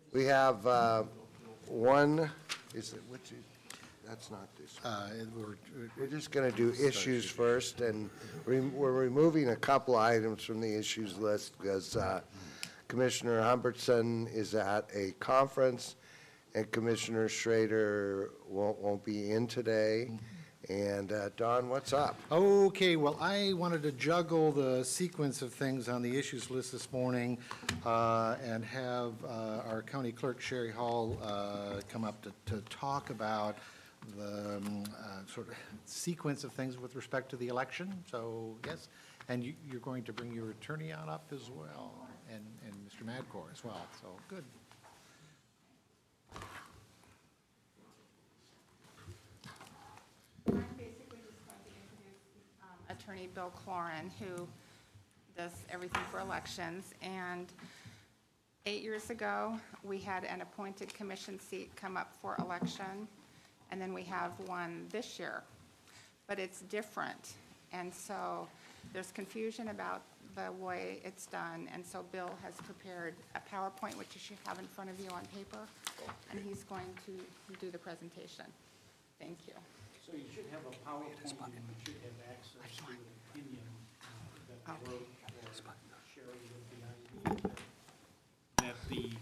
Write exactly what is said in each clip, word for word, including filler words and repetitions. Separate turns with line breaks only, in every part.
We have uh, one, is it, which is, that's not this.
Uh, it- We're
We're just going to do issues first, and re- we're removing a couple items from the issues list because uh, Commissioner Humbertson is at a conference, and Commissioner Schrader won't, won't be in today. And uh, Don, what's up?
Okay, well, I wanted to juggle the sequence of things on the issues list this morning uh, and have uh, our county clerk, Sherry Hall, uh, come up to, to talk about the um, uh, sort of sequence of things with respect to the election. So, yes, and you, you're going to bring your attorney on up as well, and, and Mister Madcore as well, so good.
I'm basically just going to introduce um, Attorney Bill Cloran, who does everything for elections. And eight years ago, we had an appointed commission seat come up for election, and then we have one this year. But it's different, and so there's confusion about the way it's done, and so Bill has prepared a PowerPoint, which you should have in front of you on paper, and he's going to do the presentation. Thank you.
So you should have a PowerPoint, and you should have access to an opinion uh, that wrote, or Sherry with the idea that the,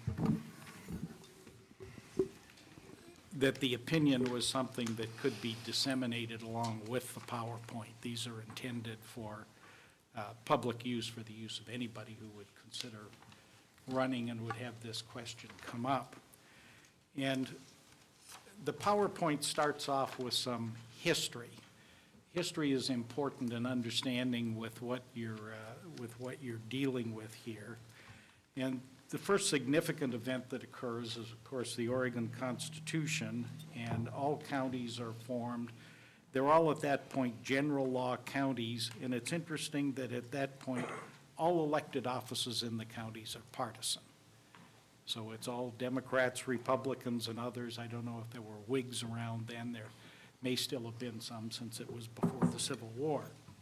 that the opinion was something that could be disseminated along with the PowerPoint. These are intended for uh, public use, for the use of anybody who would consider running and would have this question come up. And the PowerPoint starts off with some history. History is important in understanding with what you're, uh, with what you're dealing with here. And the first significant event that occurs is, of course, the Oregon Constitution, and all counties are formed. They're all at that point general law counties, and it's interesting that at that point, all elected offices in the counties are partisan. So it's all Democrats, Republicans, and others. I don't know if there were Whigs around then. There may still have been some since it was before the Civil War.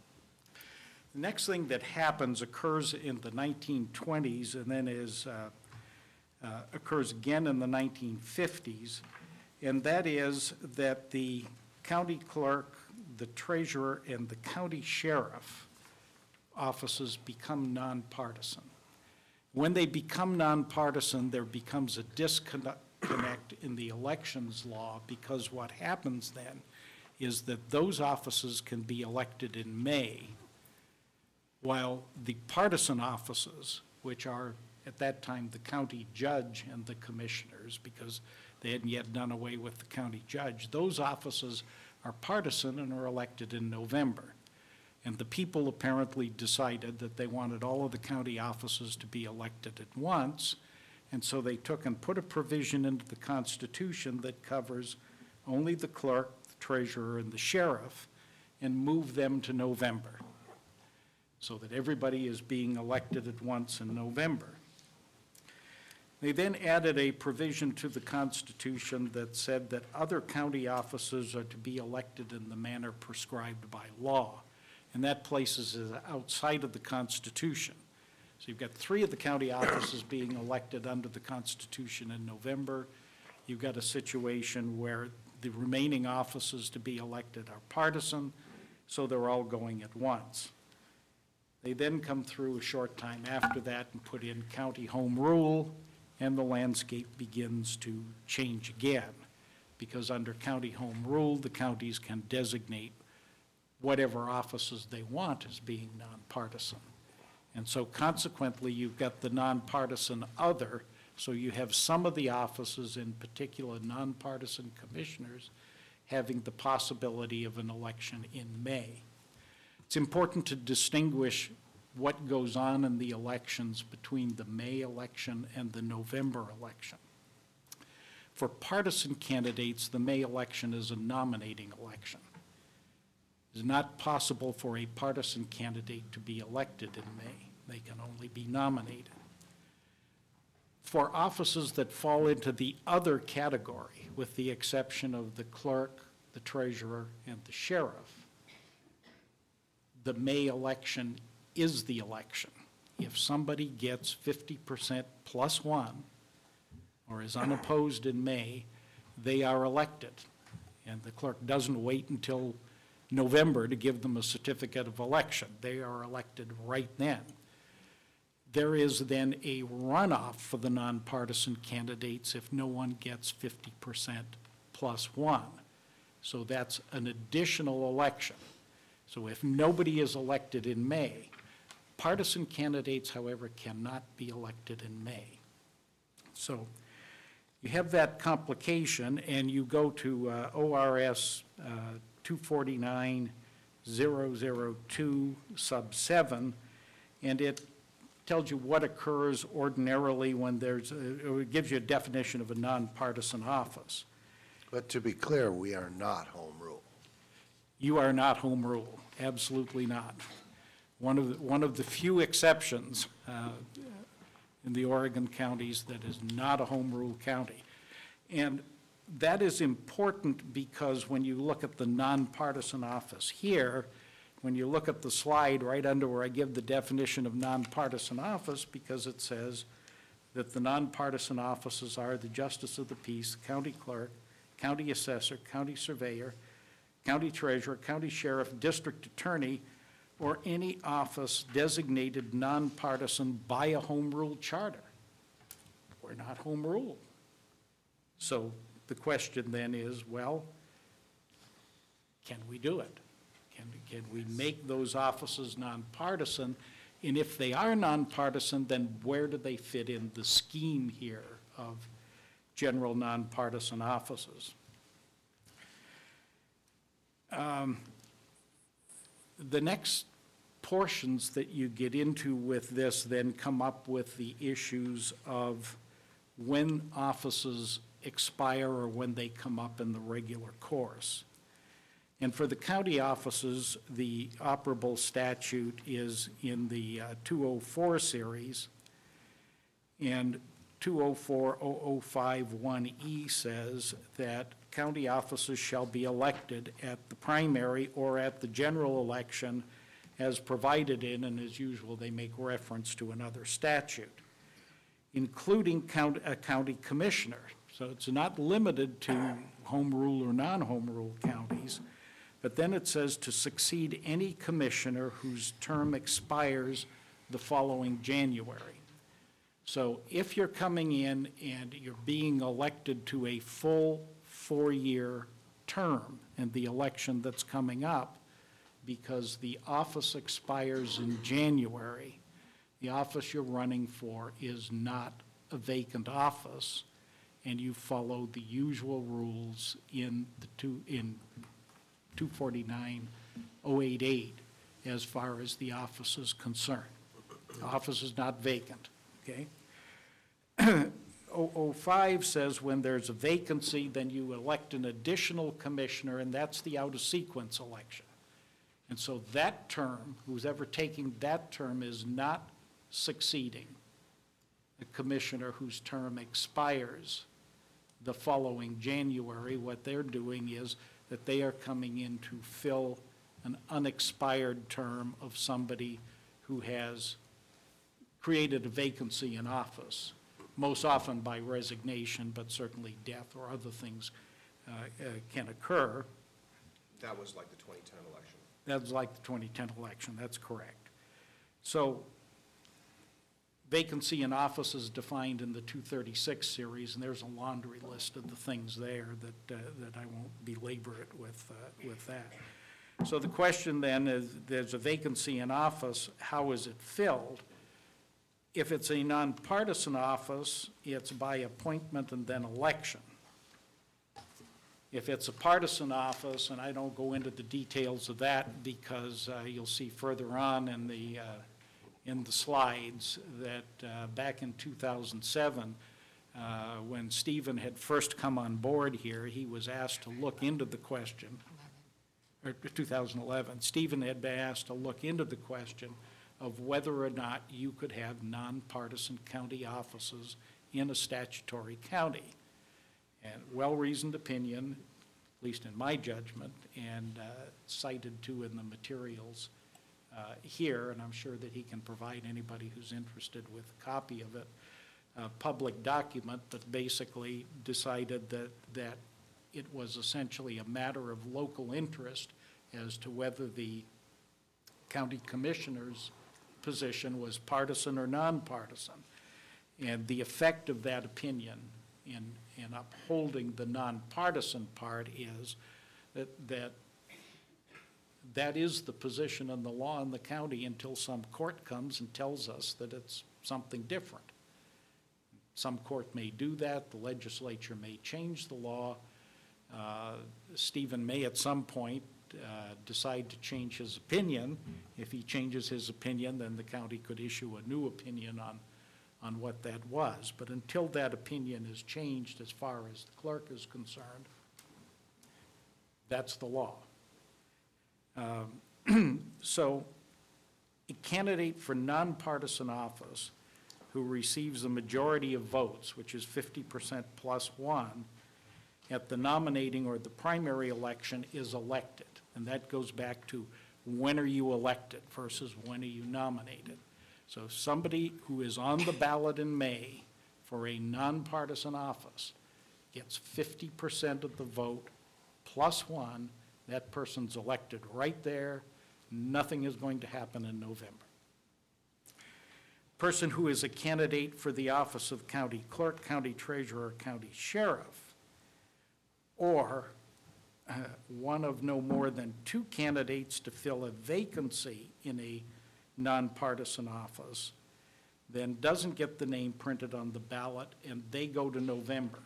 The next thing that happens occurs in the nineteen twenties and then is, uh, uh, occurs again in the nineteen fifties, and that is that the county clerk, the treasurer, and the county sheriff offices become nonpartisan. When they become nonpartisan, there becomes a disconnect in the elections law, because what happens then is that those offices can be elected in May, while the partisan offices, which are at that time the county judge and the commissioners, because they hadn't yet done away with the county judge, those offices are partisan and are elected in November. And the people apparently decided that they wanted all of the county offices to be elected at once, and so they took and put a provision into the Constitution that covers only the clerk, the treasurer, and the sheriff, and moved them to November, so that everybody is being elected at once in November. They then added a provision to the Constitution that said that other county offices are to be elected in the manner prescribed by law. And that places it outside of the Constitution. So you've got three of the county offices being elected under the Constitution in November. You've got a situation where the remaining offices to be elected are partisan, so they're all going at once. They then come through a short time after that and put in county home rule, and the landscape begins to change again, because under county home rule, the counties can designate whatever offices they want as being nonpartisan. And so consequently, you've got the nonpartisan other, so you have some of the offices, in particular nonpartisan commissioners, having the possibility of an election in May. It's important to distinguish what goes on in the elections between the May election and the November election. For partisan candidates, the May election is a nominating election. It is not possible for a partisan candidate to be elected in May. They can only be nominated. For offices that fall into the other category, with the exception of the clerk, the treasurer, and the sheriff, the May election is the election. If somebody gets fifty percent plus one or is unopposed in May, they are elected. And the clerk doesn't wait until November to give them a certificate of election. They are elected right then. There is then a runoff for the nonpartisan candidates if no one gets fifty percent plus one. So that's an additional election. So if nobody is elected in May, partisan candidates, however, cannot be elected in May. So you have that complication, and you go to uh, O R S uh, two forty-nine thousand two sub seven, and it tells you what occurs ordinarily when there's, a, it gives you a definition of a nonpartisan office.
But to be clear, we are not home rule.
You are not home rule, absolutely not. One of the, one of the few exceptions uh, in the Oregon counties that is not a home rule county. And that is important because when you look at the nonpartisan office here, when you look at the slide right under where I give the definition of nonpartisan office, because it says that the nonpartisan offices are the Justice of the Peace, County Clerk, County Assessor, County Surveyor, County Treasurer, County Sheriff, District Attorney, or any office designated nonpartisan by a home rule charter. We're not home rule. So the question then is, well, can we do it? Can, can we make those offices nonpartisan? And if they are nonpartisan, then where do they fit in the scheme here of general nonpartisan offices? Um, the next portions that you get into with this then come up with the issues of when offices expire or when they come up in the regular course. And for the county offices, the operable statute is in the uh, two oh four series, and two oh four oh oh five one E says that county offices shall be elected at the primary or at the general election as provided in, and as usual, they make reference to another statute, including count, a county commissioner. So it's not limited to home rule or non-home rule counties, but then it says to succeed any commissioner whose term expires the following January. So if you're coming in and you're being elected to a full four-year term in the election that's coming up, because the office expires in January, the office you're running for is not a vacant office, and you follow the usual rules in the two, in two forty-nine oh eighty-eight as far as the office is concerned. The office is not vacant, okay? oh oh five says when there's a vacancy, then you elect an additional commissioner, and that's the out-of-sequence election. And so that term, who's ever taking that term, is not succeeding a commissioner whose term expires the following January. What they're doing is that they are coming in to fill an unexpired term of somebody who has created a vacancy in office, most often by resignation, but certainly death or other things uh, uh, can occur.
That was like the twenty ten election.
That was like the twenty ten election, that's correct. So vacancy in office is defined in the two thirty-six series, and there's a laundry list of the things there that, uh, that I won't belabor it with, uh, with that. So the question then is, there's a vacancy in office, how is it filled? If it's a nonpartisan office, it's by appointment and then election. If it's a partisan office, and I don't go into the details of that because uh, you'll see further on in the, uh, in the slides that uh, back in two thousand seven, uh, when Stephen had first come on board here, he was asked to look into the question, or two thousand eleven, Stephen had been asked to look into the question of whether or not you could have nonpartisan county offices in a statutory county. And well-reasoned opinion, at least in my judgment, and uh, cited to in the materials uh, here, and I'm sure that he can provide anybody who's interested with a copy of it. uh, public document, but basically decided that, that it was essentially a matter of local interest as to whether the county commissioner's position was partisan or nonpartisan. And the effect of that opinion in, in upholding the nonpartisan part is that, that that is the position and the law in the county until some court comes and tells us that it's something different. Some court may do that, the legislature may change the law. Uh, Stephen may at some point uh, decide to change his opinion. If he changes his opinion, then the county could issue a new opinion on, on what that was. But until that opinion is changed as far as the clerk is concerned, that's the law. Um, so a candidate for nonpartisan office who receives a majority of votes, which is fifty percent plus one, at the nominating or the primary election is elected. And that goes back to when are you elected versus when are you nominated. So somebody who is on the ballot in May for a nonpartisan office gets fifty percent of the vote plus one. That person's elected right there. Nothing is going to happen in November. Person who is a candidate for the office of county clerk, county treasurer, county sheriff, or uh, one of no more than two candidates to fill a vacancy in a nonpartisan office, then doesn't get the name printed on the ballot, and they go to November.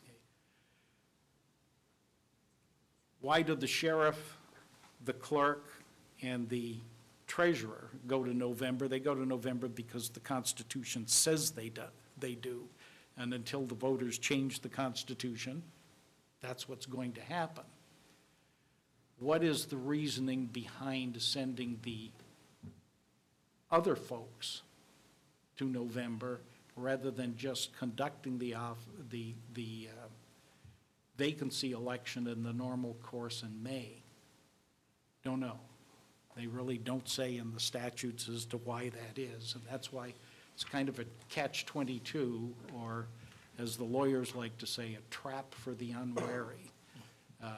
Why do the sheriff, the clerk, and the treasurer go to November? They go to November because the Constitution says they do. They do. And until the voters change the Constitution, that's what's going to happen. What is the reasoning behind sending the other folks to November rather than just conducting the off, the, the uh, vacancy election in the normal course in May? Don't know. They really don't say in the statutes as to why that is, and that's why it's kind of a catch twenty-two, or as the lawyers like to say, a trap for the unwary. Uh,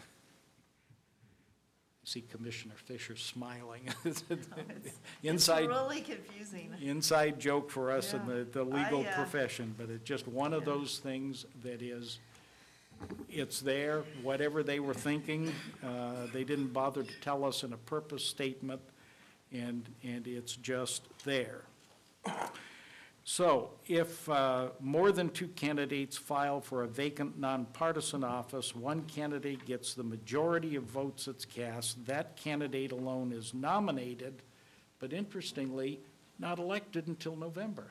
I see Commissioner Fisher smiling. Inside,
It's really confusing.
inside joke for us in
Yeah.
the, the legal
I, uh,
profession, but it's just one of
Yeah.
those things that is, it's there, whatever they were thinking, uh, they didn't bother to tell us in a purpose statement, and, and it's just there. So if uh, more than two candidates file for a vacant nonpartisan office, one candidate gets the majority of votes that's cast, that candidate alone is nominated, but interestingly, not elected until November.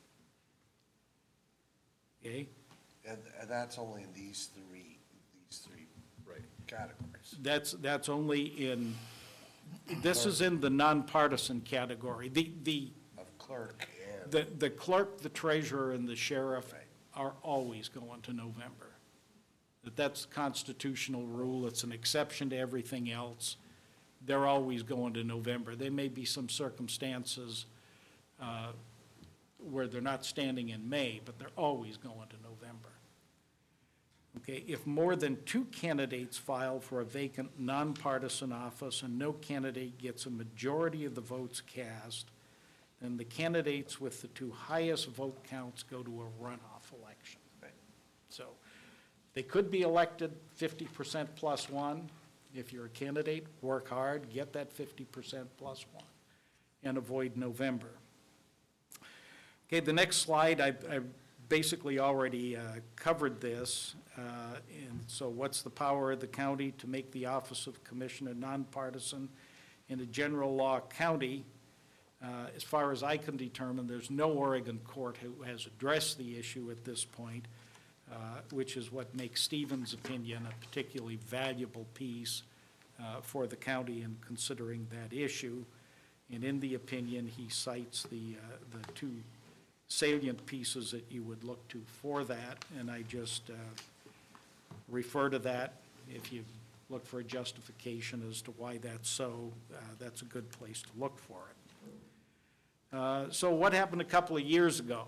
Okay?
And, and that's only in these three, these three
Right.
categories.
That's, that's only in, this is in the nonpartisan category. The, the,
Of clerk and,
the the clerk, the treasurer, and the sheriff
Right.
are always going to November. That that's constitutional rule, it's an exception to everything else. They're always going to November. There may be some circumstances uh, where they're not standing in May, but they're always going to November. Okay, if more than two candidates file for a vacant nonpartisan office and no candidate gets a majority of the votes cast, then the candidates with the two highest vote counts go to a runoff election.
Right.
So they could be elected fifty percent plus one. If you're a candidate, work hard, get that fifty percent plus one, and avoid November. Okay, the next slide, I, I basically already uh, covered this. Uh, and so what's the power of the county to make the office of commissioner nonpartisan in a general law county? Uh, as far as I can determine, there's no Oregon court who has addressed the issue at this point, uh, which is what makes Stephen's opinion a particularly valuable piece uh, for the county in considering that issue. And in the opinion, he cites the, uh, the two salient pieces that you would look to for that, and I just uh, refer to that. If you look for a justification as to why that's so, uh, that's a good place to look for it. Uh, So what happened a couple of years ago?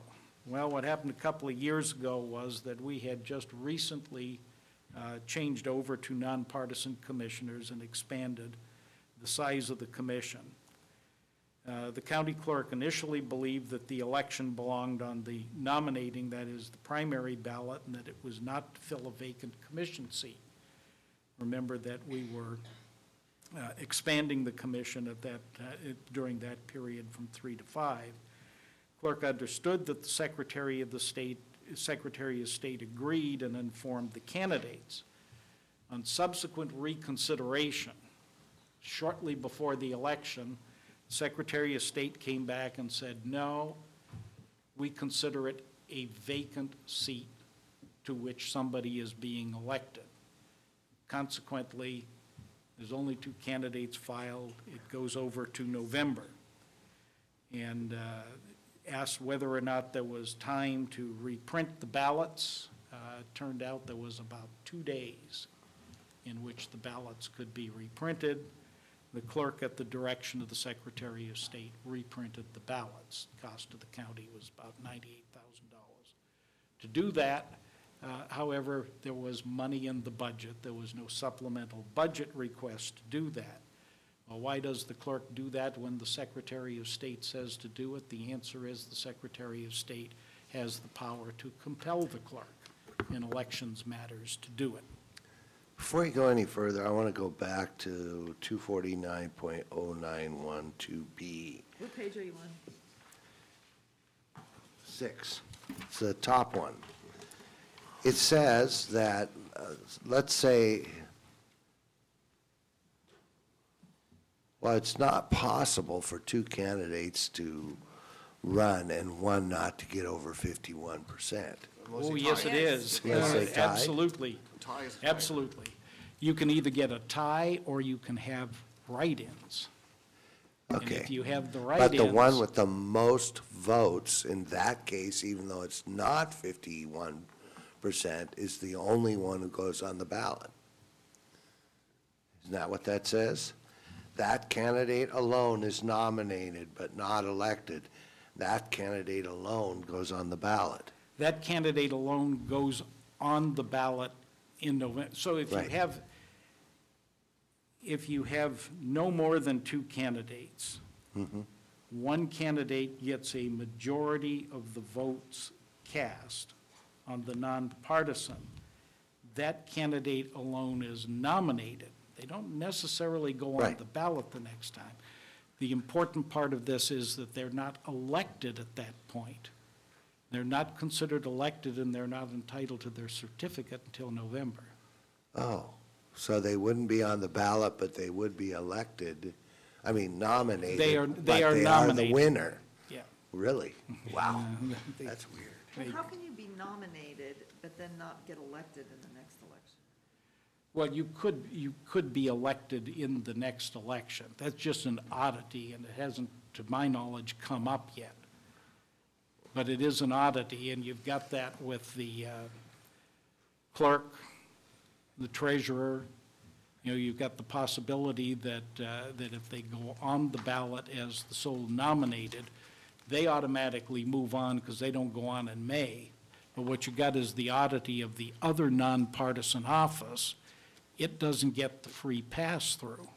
Well, what happened a couple of years ago was that we had just recently uh, changed over to nonpartisan commissioners and expanded the size of the commission. Uh, The county clerk initially believed that the election belonged on the nominating, that is, the primary ballot, and that it was not to fill a vacant commission seat. Remember that we were uh, expanding the commission at that, uh, it- during that period from three to five. Clerk understood that the Secretary of the State, Secretary of State agreed and informed the candidates. On subsequent reconsideration, shortly before the election, Secretary of State came back and said, no, we consider it a vacant seat to which somebody is being elected. Consequently, there's only two candidates filed. It goes over to November. And uh, asked whether or not there was time to reprint the ballots. Uh, it turned out there was about two days in which the ballots could be reprinted. The clerk, at the direction of the Secretary of State, reprinted the ballots. The cost to the county was about ninety-eight thousand dollars. To do that, uh, however, there was money in the budget. There was no supplemental budget request to do that. Well, why does the clerk do that when the Secretary of State says to do it? The answer is the Secretary of State has the power to compel the clerk in elections matters to do it.
Before you go any further, I want to go back to two forty-nine point oh nine one two B.
What page are you on?
Six. It's the top one. It says that, uh, let's say, well, it's not possible for two candidates to run and one not to get over fifty-one percent.
Oh, yes, it is.
Unless they tied?
Absolutely.
Tie is a tie.
Absolutely. You can either get a tie or you can have write-ins. And
Okay.
if you have the
But the one
write-ins,
with the most votes, in that case, even though it's not fifty-one percent, is the only one who goes on the ballot. Isn't that what that says? That candidate alone is nominated but not elected. That candidate alone goes on the ballot.
that candidate alone goes on the ballot in November. So if you
Right.
have, if you have no more than two candidates, one candidate gets a majority of the votes cast on the nonpartisan, that candidate alone is nominated. They don't necessarily go on
Right.
the ballot the next time. The important part of this is that they're not elected at that point. They're not considered elected, and they're not entitled to their certificate until November.
Oh, so they wouldn't be on the ballot, but they would be elected, I mean nominated.
They are-
but
they are
the
nominated.
winner.
Yeah.
Really? Wow,
They-
that's weird.
Well, how can you be nominated but then not get elected in the next election?
Well, you could, you could be elected in the next election. That's just an oddity, and it hasn't, to my knowledge, come up yet. But it is an oddity, and you've got that with the uh, clerk, the treasurer. You know, you've got the possibility that, uh, that if they go on the ballot as the sole nominated, they automatically move on because they don't go on in May. But what you got is the oddity of the other nonpartisan office. It doesn't get the free pass-through.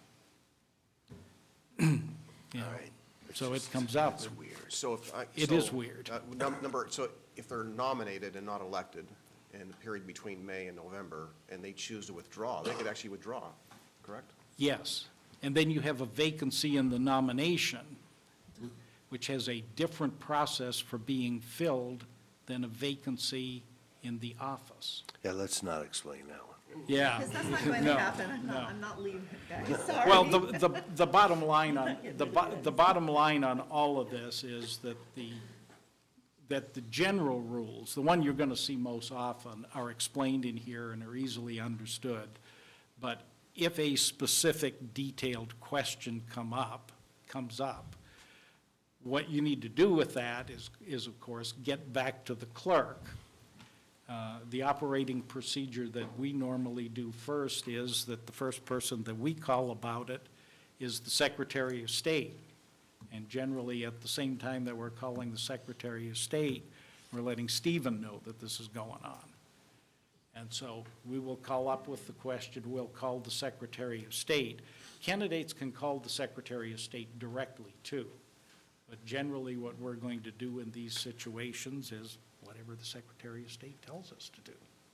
You know,
Right.
So it comes up.
That's weird.
So if I.
It
so,
is weird.
uh, num- Number, so if they're nominated and not elected in the period between May and November, and they choose to withdraw, they could actually withdraw, correct?
Yes. And then you have a vacancy in the nomination, which has a different process for being filled than a vacancy in the office.
Yeah, let's not explain that one.
Yeah.
Because that's not going
No,
to happen. I'm
no.
not, I'm not leaving it, guys, sorry.
Well, the, the, the bottom line on, the, bo- the bottom line on all of this is that the, that the general rules, the one you're gonna see most often, are explained in here and are easily understood. But if a specific detailed question come up, comes up, what you need to do with that is, is of course, get back to the clerk. Uh, The operating procedure that we normally do first is that the first person that we call about it is the Secretary of State. And generally, at the same time that we're calling the Secretary of State, We're letting Stephen know that this is going on. And so we will call up with the question, we'll call the Secretary of State. Candidates can call the Secretary of State directly too. But generally what we're going to do in these situations is whatever the Secretary of State tells us to do.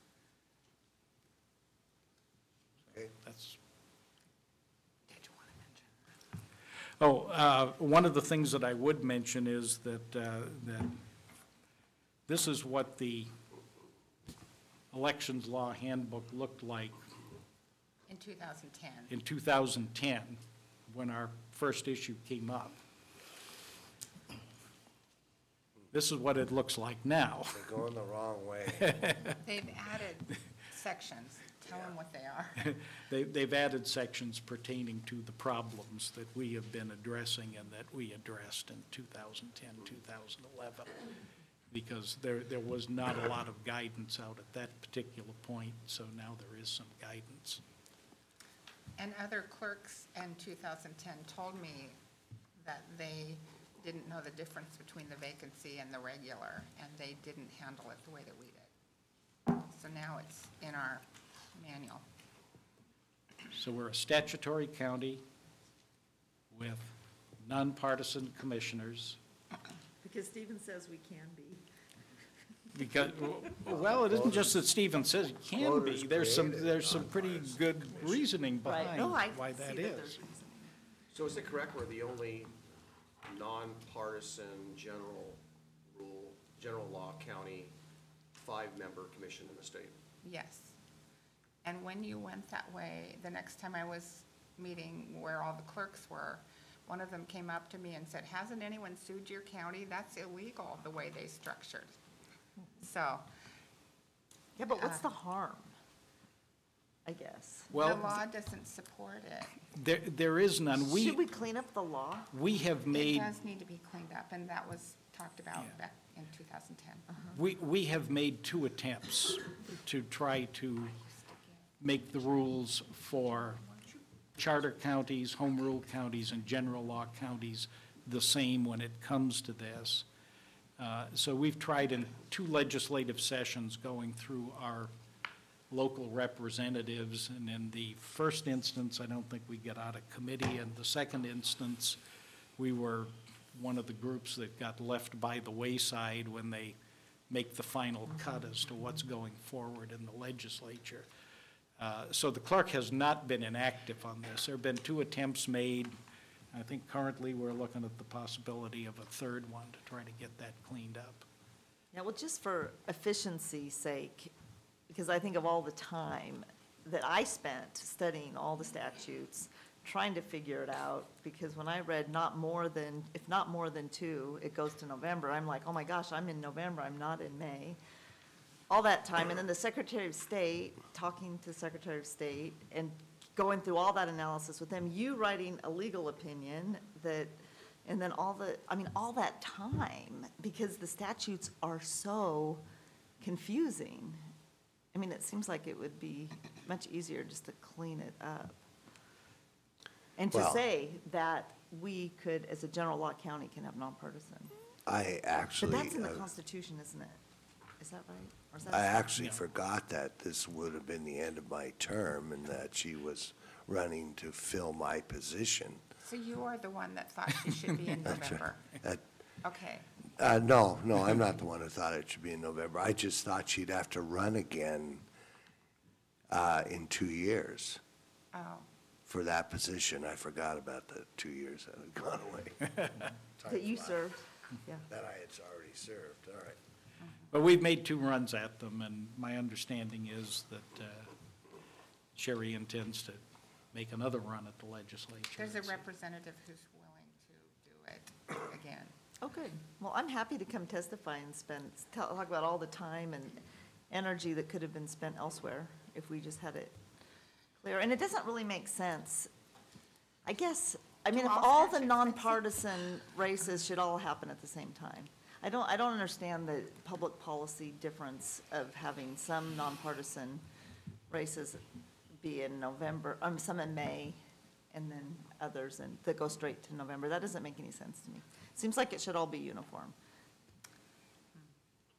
Okay.
That's. Oh, uh, one of the things that I would mention is that, uh, that this is what the elections law handbook looked like
In two thousand ten.
in two thousand ten, when our first issue came up. This is what it looks like now.
They're going the wrong way.
They've added sections. Tell them what they are.
They, they've added sections pertaining to the problems that we have been addressing and that we addressed in two thousand ten, two thousand eleven. Because there, there was not a lot of guidance out at that particular point, so now there is some guidance.
And other clerks in two thousand ten told me that they didn't know the difference between the vacancy and the regular, and they didn't handle it the way that we did. So now it's in our manual.
So we're a statutory county with nonpartisan commissioners.
Because Stephen says we can be.
Because, well, it isn't just that Stephen says it can be.
Voters
There's some,
created
there's some pretty good reasoning behind
No, I
why
see
that
there's
is.
reasoning.
So is it correct we're the only nonpartisan general rule, general law county, five-member commission in the state?
Yes. And when you went that way, the next time I was meeting where all the clerks were, one of them came up to me and said, hasn't anyone sued your county? That's illegal, the way they structured. So,
Yeah, but what's
Uh,
the harm? I guess.
the
Well,
law doesn't support it.
there, there is none. We,
Should we clean up the law?
we have
It
made,
does need to be cleaned up, and that was talked about
Yeah.
back in two thousand ten.
we, we have made two attempts to try to make the rules for charter counties, home rule counties, and general law counties the same when it comes to this. Uh, So we've tried in two legislative sessions going through our local representatives, and in the first instance, I don't think we got out of committee, and the second instance, we were one of the groups that got left by the wayside when they make the final cut as to what's going forward in the legislature. Uh, So the clerk has not been inactive on this. There have been two attempts made. I think currently we're looking at the possibility of a third one to try to get that cleaned up.
Yeah, well, just for efficiency's sake, because I think of all the time that I spent studying all the statutes, trying to figure it out, because when I read not more than, if not more than two, it goes to November, I'm like, oh my gosh, I'm in November, I'm not in May. All that time, and then the Secretary of State, talking to the Secretary of State, and going through all that analysis with them, you writing a legal opinion that, and then all the, I mean, all that time, because the statutes are so confusing. I mean, it seems like it would be much easier just to clean it up. And to
Well-
say that we could, as a general law county, can have nonpartisan.
I
But
actually,
that's in the
uh,
Constitution, isn't it? Is that right? Or is that?
I actually
Yeah.
forgot that this would have been the end of my term and that she was running to fill my position.
So you are the one that thought she should be in November?
That,
Okay.
uh, no, no, I'm not the one who thought it should be in November. I just thought she'd have to run again uh, in two years
Oh,
for that position. I forgot about the two years that had gone away.
That you served, yeah.
That I had already served, all right.
But we've made two runs at them, and my understanding is that uh, Sherry intends to make another run at the legislature.
there's a representative who's willing to do it again.
Oh, good. Well, I'm happy to come testify and spend, tell- talk about all the time and energy that could have been spent elsewhere if we just had it clear. And it doesn't really make sense. I guess, I mean,
Do
if
all
all the
statutes make sense?
nonpartisan races should all happen at the same time. I don't, I don't understand the public policy difference of having some nonpartisan races be in November, um, some in May, and then others and that go straight to November. That doesn't make any sense to me. Seems like it should all be uniform.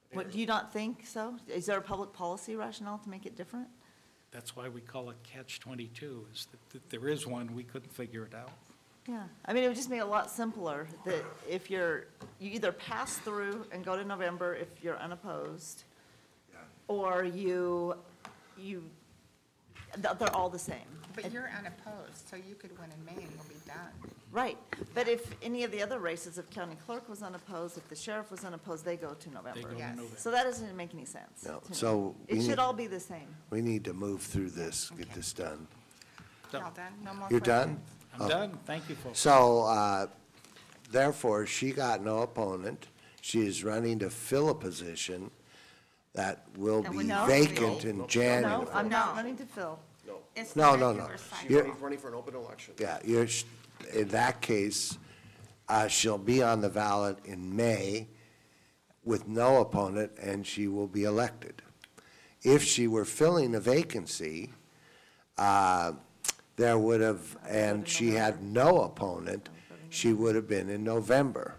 What, do you not think so? Is there a public policy rationale to make it different?
That's why we call it catch twenty-two, is that, that there is one, we couldn't figure it out.
Yeah, I mean, it would just make it a lot simpler, that if you're, you either pass through and go to November if you're unopposed, or you, you, th- they're all the same.
But you're unopposed, so you could win in May and we'll be done.
Right, but if any of the other races, if county clerk was unopposed, if the sheriff was unopposed, they go to
They
November.
go to
Yes.
November.
So that doesn't make any sense.
No,
to me.
so we
It should
need-
all be the same.
We need to move through this, get
Okay.
this done.
So-
Y'all done? No more
You're
questions?
done?
I'm done, thank you, folks.
So, uh, therefore, she got no opponent. She is running to fill a position that will
And we
be
know-
vacant
No,
in
no,
January.
No, I'm not
No.
running to fill.
No,
It's the
No, no,
regular
no.
cycle.
she's
You're-
running, running for an open election.
Yeah, you're, sh- in that case, uh, she'll be on the ballot in May with no opponent, and she will be elected. If she were filling a vacancy, uh, there would have, and she had no opponent, she would have been in November.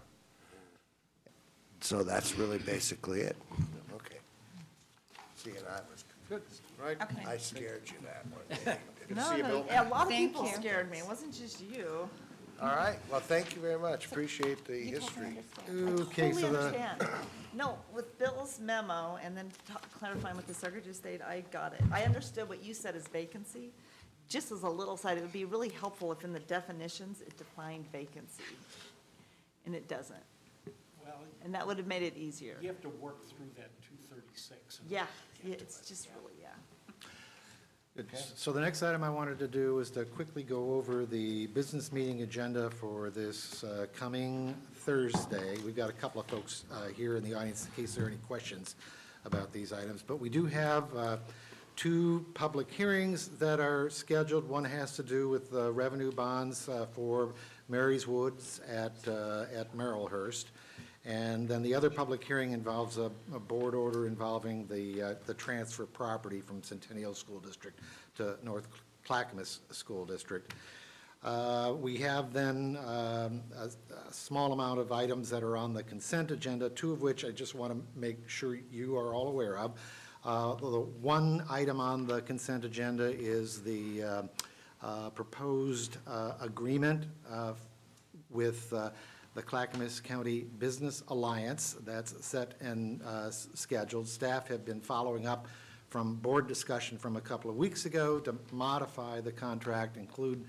So that's really basically it. Okay. See, and I was,
Good, right?
Okay.
I scared you that one.
Good to
No,
see you,
no,
Bill.
yeah, a lot of
Thank
people
you.
scared me. It wasn't just you.
All right, well, thank you very much. Appreciate the
You totally
history.
understand.
Okay,
Totally
so the,
understand. No, with Bill's memo and then ta- clarifying with the Secretary of State, I got it. I understood what you said as vacancy. Just as a little side, it would be really helpful if in the definitions it defined vacancy. And it doesn't.
Well,
And that would have made it easier.
you have to work through that two thirty-six.
Yeah, yeah, it's just really, yeah.
so the next item I wanted to do is to quickly go over the business meeting agenda for this uh, coming Thursday. We've got a couple of folks uh, here in the audience in case there are any questions about these items. But we do have uh, two public hearings that are scheduled. One has to do with uh, revenue bonds uh, for Mary's Woods at, uh, at Merrillhurst. And then the other public hearing involves a, a board order involving the, uh, the transfer of property from Centennial School District to North Clackamas School District. Uh, We have then um, a, a small amount of items that are on the consent agenda, two of which I just want to make sure you are all aware of. Uh, The one item on the consent agenda is the uh, uh, proposed uh, agreement uh, with uh, the Clackamas County Business Alliance. That's set and uh, s- scheduled. Staff have been following up from board discussion from a couple of weeks ago to modify the contract, include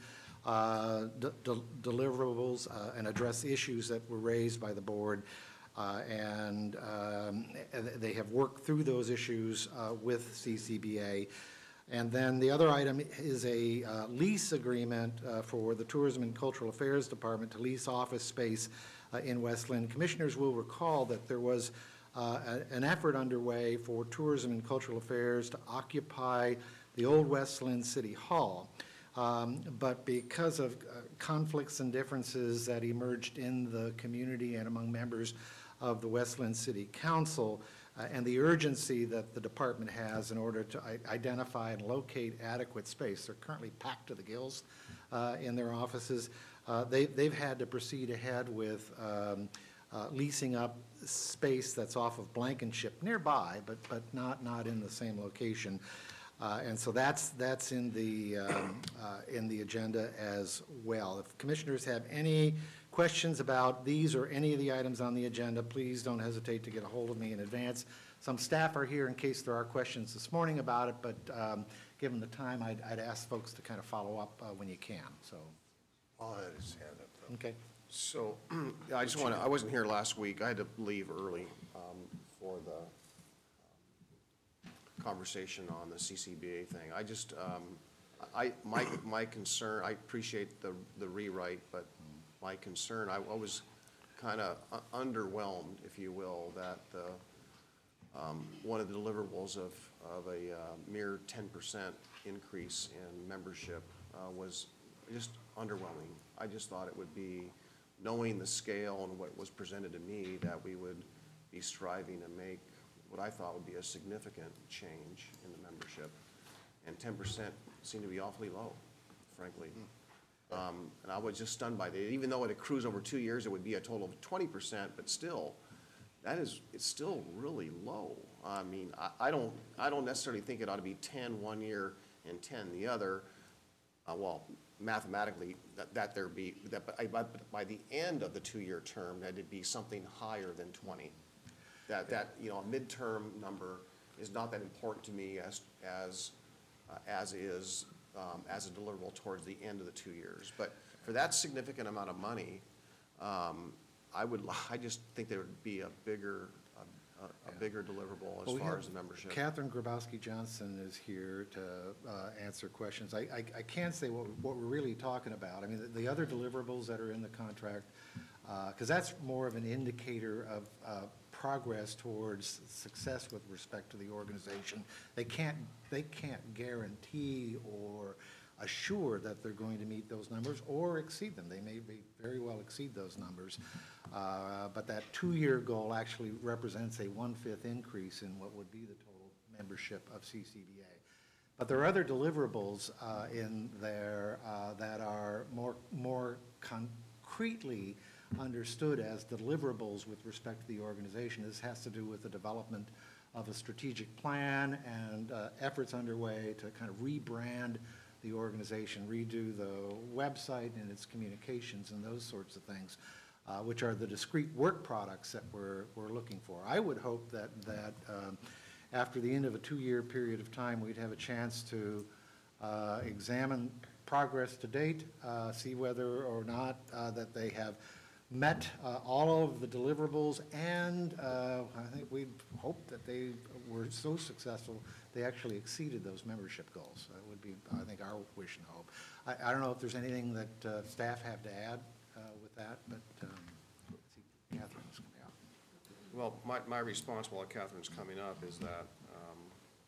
uh, de- de- deliverables uh, and address issues that were raised by the board. Uh, And um, and they have worked through those issues uh, with C C B A. And then the other item is a uh, lease agreement uh, for the Tourism and Cultural Affairs Department to lease office space uh, in West Lynn. Commissioners will recall that there was uh, a- an effort underway for Tourism and Cultural Affairs to occupy the old West Lynn City Hall. Um, But because of uh, conflicts and differences that emerged in the community and among members of the West Lynn City Council, uh, and the urgency that the department has in order to i- identify and locate adequate space. They're currently packed to the gills uh, in their offices. Uh, They, they've had to proceed ahead with um, uh, leasing up space that's off of Blankenship nearby, but, but not, not in the same location. Uh, And so that's, that's in the, um, uh, in the agenda as well. If commissioners have any questions about these or any of the items on the agenda, please don't hesitate to get a hold of me in advance. Some staff are here in case there are questions this morning about it, but um, given the time, I'd, I'd ask folks to kind of follow up uh, when you can, so,
Paul had his hand up, though.
okay.
So, yeah, I just want to, I wasn't here last week. I had to leave early um, for the um, conversation on the C C B A thing. I just, um, I, my, my concern, I appreciate the, the rewrite, but my concern, I I was kind of underwhelmed, if you will, that the, um, one of the deliverables of, of a uh, mere ten percent increase in membership uh, was just underwhelming. I just thought it would be, knowing the scale and what was presented to me, that we would be striving to make what I thought would be a significant change in the membership. And ten percent seemed to be awfully low, frankly. Um, And I was just stunned by that. Even though it accrues over two years, it would be a total of twenty percent, but still, that is, it's still really low. I mean, I, I don't, I don't necessarily think it ought to be ten one year and ten the other. Uh, well, mathematically, that, that there be, that by, by, by the end of the two-year term, that it be something higher than twenty. That, that, you know, a midterm number is not that important to me as, as, uh, as is, um, as a deliverable towards the end of the two years. But for that significant amount of money, um, I would, I just think there would be a bigger, a, a- a bigger deliverable
Well,
as
we
far
have
as the membership.
Catherine Grabowski-Johnson is here to uh, answer questions. I, I, I can't say what, what we're really talking about. I mean, the, the other deliverables that are in the contract, because that's more of an indicator of uh, progress towards success with respect to the organization. They can't, they can't guarantee or assure that they're going to meet those numbers or exceed them. They may be very well exceed those numbers. Uh, But that two-year goal actually represents a one-fifth increase in what would be the total membership of C C B A. But there are other deliverables uh, in there uh, that are more, more concretely understood as deliverables with respect to the organization. This has to do with the development of a strategic plan and uh, efforts underway to kind of rebrand the organization, redo the website and its communications and those sorts of things, uh, which are the discrete work products that we're, we're looking for. I would hope that, that um, after the end of a two-year period of time, we'd have a chance to uh, examine progress to date, uh, see whether or not uh, that they have met uh, all of the deliverables, and uh, I think we hope that they were so successful, they actually exceeded those membership goals. That would be, I think, our wish and hope. I, I don't know if there's anything that uh, staff have to add uh, with that, but um, let's see, Catherine's coming out.
Well, my, my response while Catherine's coming up is that, um,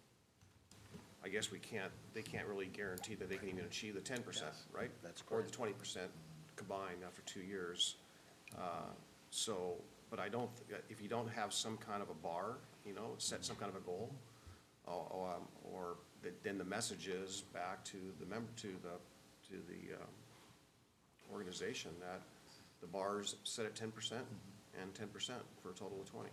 I guess we can't, they can't really guarantee that they can even achieve the ten percent,
Yes,
right?
that's
Or the
correct.
twenty percent combined after two years. Uh, So, but I don't, if you don't have some kind of a bar, you know, set some kind of a goal, or, or, um, or that- then the message is back to the member, to the, to the um, organization that the bar's set at ten percent and ten percent for a total of twenty.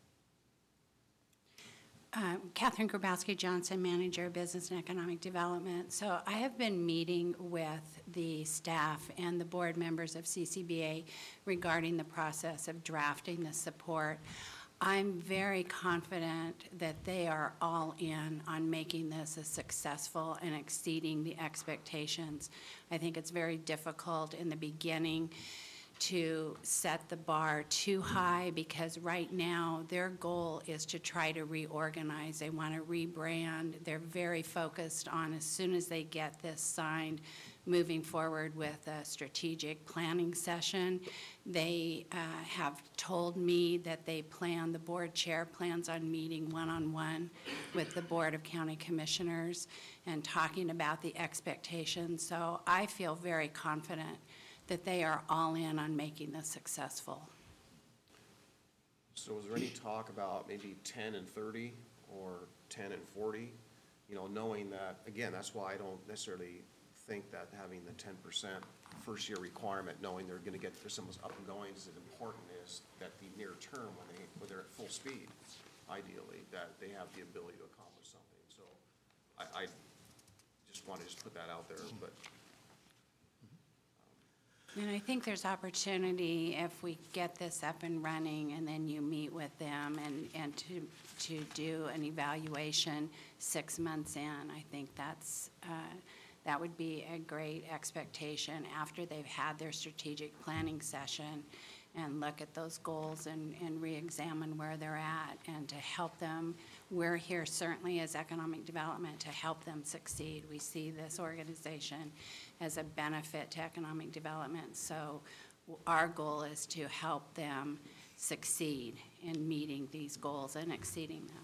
Uh, Catherine Grabowski-Johnson, Manager of Business and Economic Development. So I have been meeting with the staff and the board members of C C B A regarding the process of drafting the support. I'm very confident that they are all in on making this a successful and exceeding the expectations. I think it's very difficult in the beginning to set the bar too high, because right now their goal is to try to reorganize. They want to rebrand. They're very focused on, as soon as they get this signed, moving forward with a strategic planning session. They uh, have told me that they plan, the board chair plans on meeting one-on-one with the Board of County Commissioners and talking about the expectations. So I feel very confident that they are all in on making this successful.
So was there any talk about maybe ten and thirty or ten and forty? You know, knowing that, again, that's why I don't necessarily think that having the ten percent first year requirement, knowing they're gonna get their symbols up and going, is as important is that the near term, when they, when they're at full speed, ideally, that they have the ability to accomplish something. So I, I just wanna just put that out there, but.
And I think there's opportunity if we get this up and running and then you meet with them and, and to, to do an evaluation six months in. I think that's, uh, that would be a great expectation after they've had their strategic planning session and look at those goals and, and re-examine where they're at and to help them. We're here certainly as economic development to help them succeed. We see this organization as a benefit to economic development. So our goal is to help them succeed in meeting these goals and exceeding them.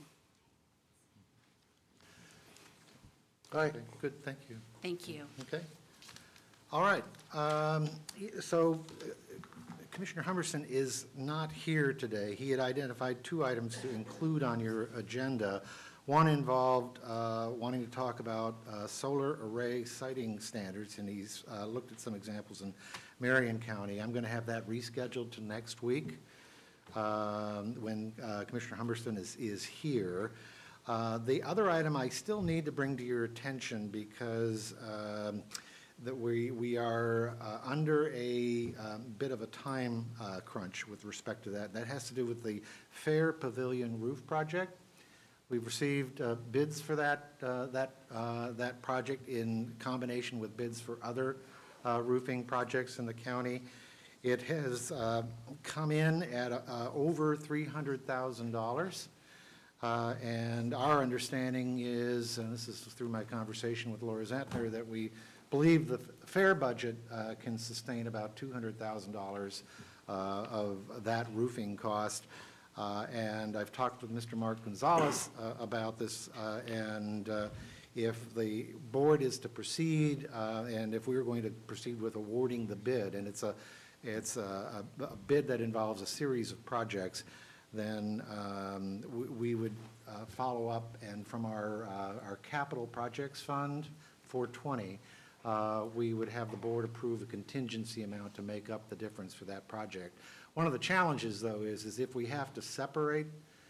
All right,
Okay, good, thank you.
Thank you.
Okay. All right. Um, So uh, Commissioner Humberson is not here today. He had identified two items to include on your agenda. One involved uh, wanting to talk about uh, solar array siting standards, and he's uh, looked at some examples in Marion County. I'm going to have that rescheduled to next week. um, when uh, Commissioner Humberston is, is here. Uh, The other item I still need to bring to your attention because um, that we, we are uh, under a um, bit of a time uh, crunch with respect to that. That has to do with the Fair Pavilion Roof Project. We've received uh, bids for that, uh, that, uh, that project in combination with bids for other uh, roofing projects in the county. It has uh, come in at uh, over three hundred thousand dollars. Uh, And our understanding is, and this is through my conversation with Laura Zentner, that we believe the fair budget uh, can sustain about two hundred thousand dollars uh, of that roofing cost. Uh, And I've talked with Mister Mark Gonzalez uh, about this, uh, and uh, if the board is to proceed, uh, and if we are going to proceed with awarding the bid, and it's a, it's a a bid that involves a series of projects, then um, we we would uh, follow up, and from our, uh, our capital projects fund, four twenty, uh, we would have the board approve a contingency amount to make up the difference for that project. One of the challenges, though, is, is if we have to separate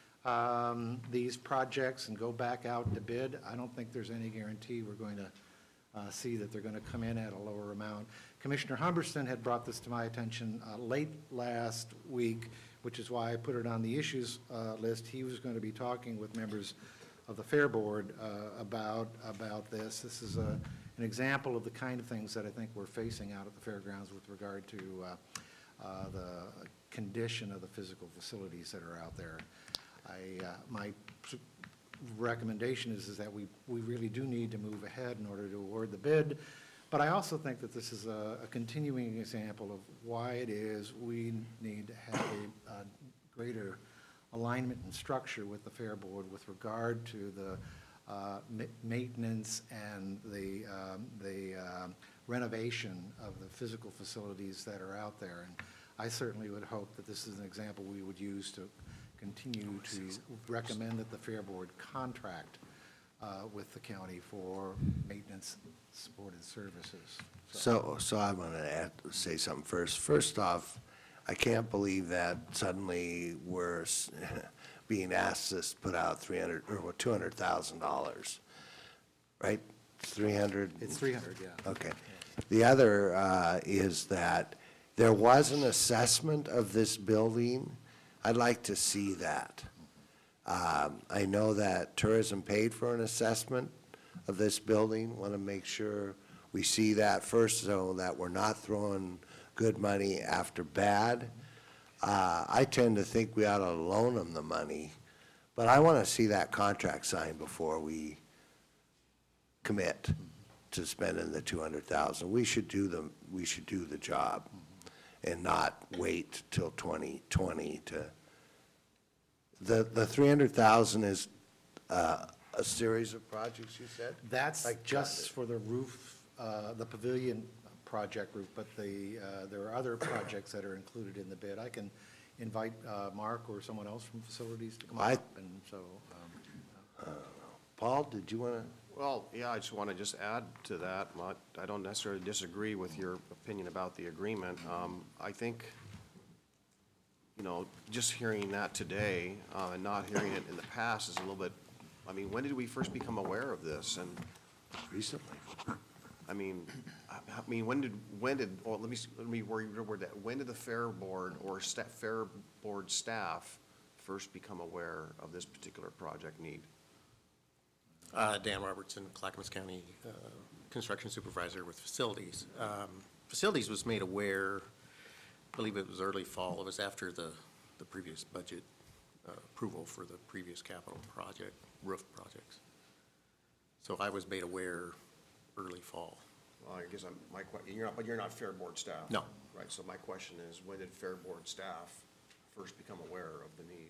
um, these projects and go back out to bid, I don't think there's any guarantee we're going to uh, see that they're going to come in at a lower amount. Commissioner Humberston had brought this to my attention uh, late last week, which is why I put it on the issues uh, list. He was going to be talking with members of the Fair Board uh, about, about this. This is a, an example of the kind of things that I think we're facing out at the fairgrounds with regard to uh, uh, the condition of the physical facilities that are out there. I, uh, my recommendation is, is that we, we really do need to move ahead in order to award the bid. But I also think that this is a, a continuing example of why it is we need to have a, a greater alignment and structure with the Fair Board with regard to the uh, ma maintenance and the, um, the um, renovation of the physical facilities that are out there. And I certainly would hope that this is an example we would use to continue to recommend that the Fair Board contract uh, with the county for maintenance supported services.
So, so I want to add, say something first. First off, I can't believe that suddenly we're s- being asked to put out three hundred, or two hundred thousand dollars, right? three hundred?
It's three hundred, yeah.
Okay. The other uh, is that there was an assessment of this building. I'd like to see that. Um, I know that tourism paid for an assessment of this building. Want to make sure we see that first so that we're not throwing good money after bad. Uh, I tend to think we ought to loan them the money, but I want to see that contract signed before we commit to spending the two hundred thousand. We should do the, we should do the job and not wait till twenty twenty to, the, the three hundred thousand is uh, a series of projects, you said?
That's
Like
just
that.
for the roof, uh, the pavilion project roof, but the, uh, there are other projects that are included in the bid. I can invite uh, Mark or someone else from facilities to come
I-
up, and so, um,
Paul, did you want to?
Well, yeah, I just want to just add to that. Not- I don't necessarily disagree with your opinion about the agreement. Um, I think, you know, just hearing that today uh, and not hearing it in the past is a little bit, I mean, when did we first become aware of this? And,
Recently.
I mean, I I mean, when did, when did, or let me, s- let me word word that. When did the Fair Board or sta- Fair Board staff first become aware of this particular project need?
Uh, Dan Robertson, Clackamas County uh, Construction Supervisor with Facilities. Um, Facilities was made aware, I believe it was early fall, it was after the, the previous budget uh, approval for the previous capital project, roof projects. So I was made aware early fall.
Well, I guess I'm, my, que- you're not, but you're not Fair Board staff?
No.
Right, so my question is, when did Fair Board staff first become aware of the need?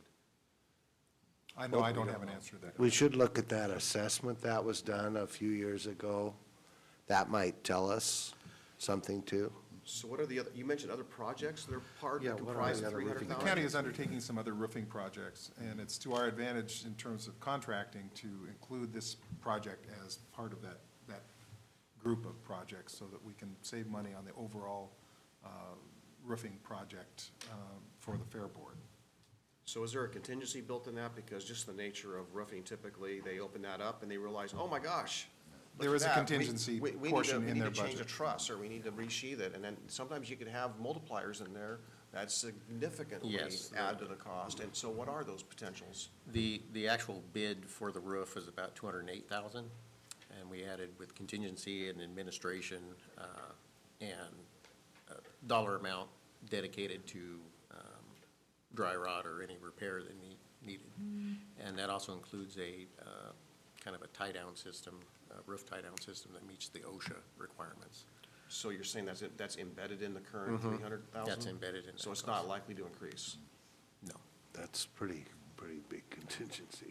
I know I don't have an answer to that.
We should look at that assessment that was done a few years ago. That might tell us something too.
So what are the other, you mentioned other projects that are part,
Yeah,
that
what are
comprise
the
the
other
three hundred
roofing-
The
thousand?
county is undertaking some other roofing projects, and it's to our advantage in terms of contracting to include this project as part of that, that group of projects so that we can save money on the overall uh, roofing project um, for the Fair Board.
So is there a contingency built in that? Because just the nature of roofing, typically, they open that up and they realize, oh my gosh, look
There
at
is a
that. We-
contingency
we- we need to-
portion in their
We need to change
budget.
a truss, or we need to resheathe it, and then sometimes you could have multipliers in there that significantly
Yes.
add to the cost. And so what are those potentials?
The, the actual bid for the roof is about two hundred and eight thousand, and we added with contingency and administration, uh, and a dollar amount dedicated to, um, dry rot or any repair that need, needed. And that also includes a, uh, kind of a tie-down system, a roof tie-down system that meets the OSHA requirements.
So you're saying that's, that's embedded in the current three hundred thousand?
That's embedded in
So
that
it's not
cost.
likely to increase?
No.
That's pretty, pretty big contingency.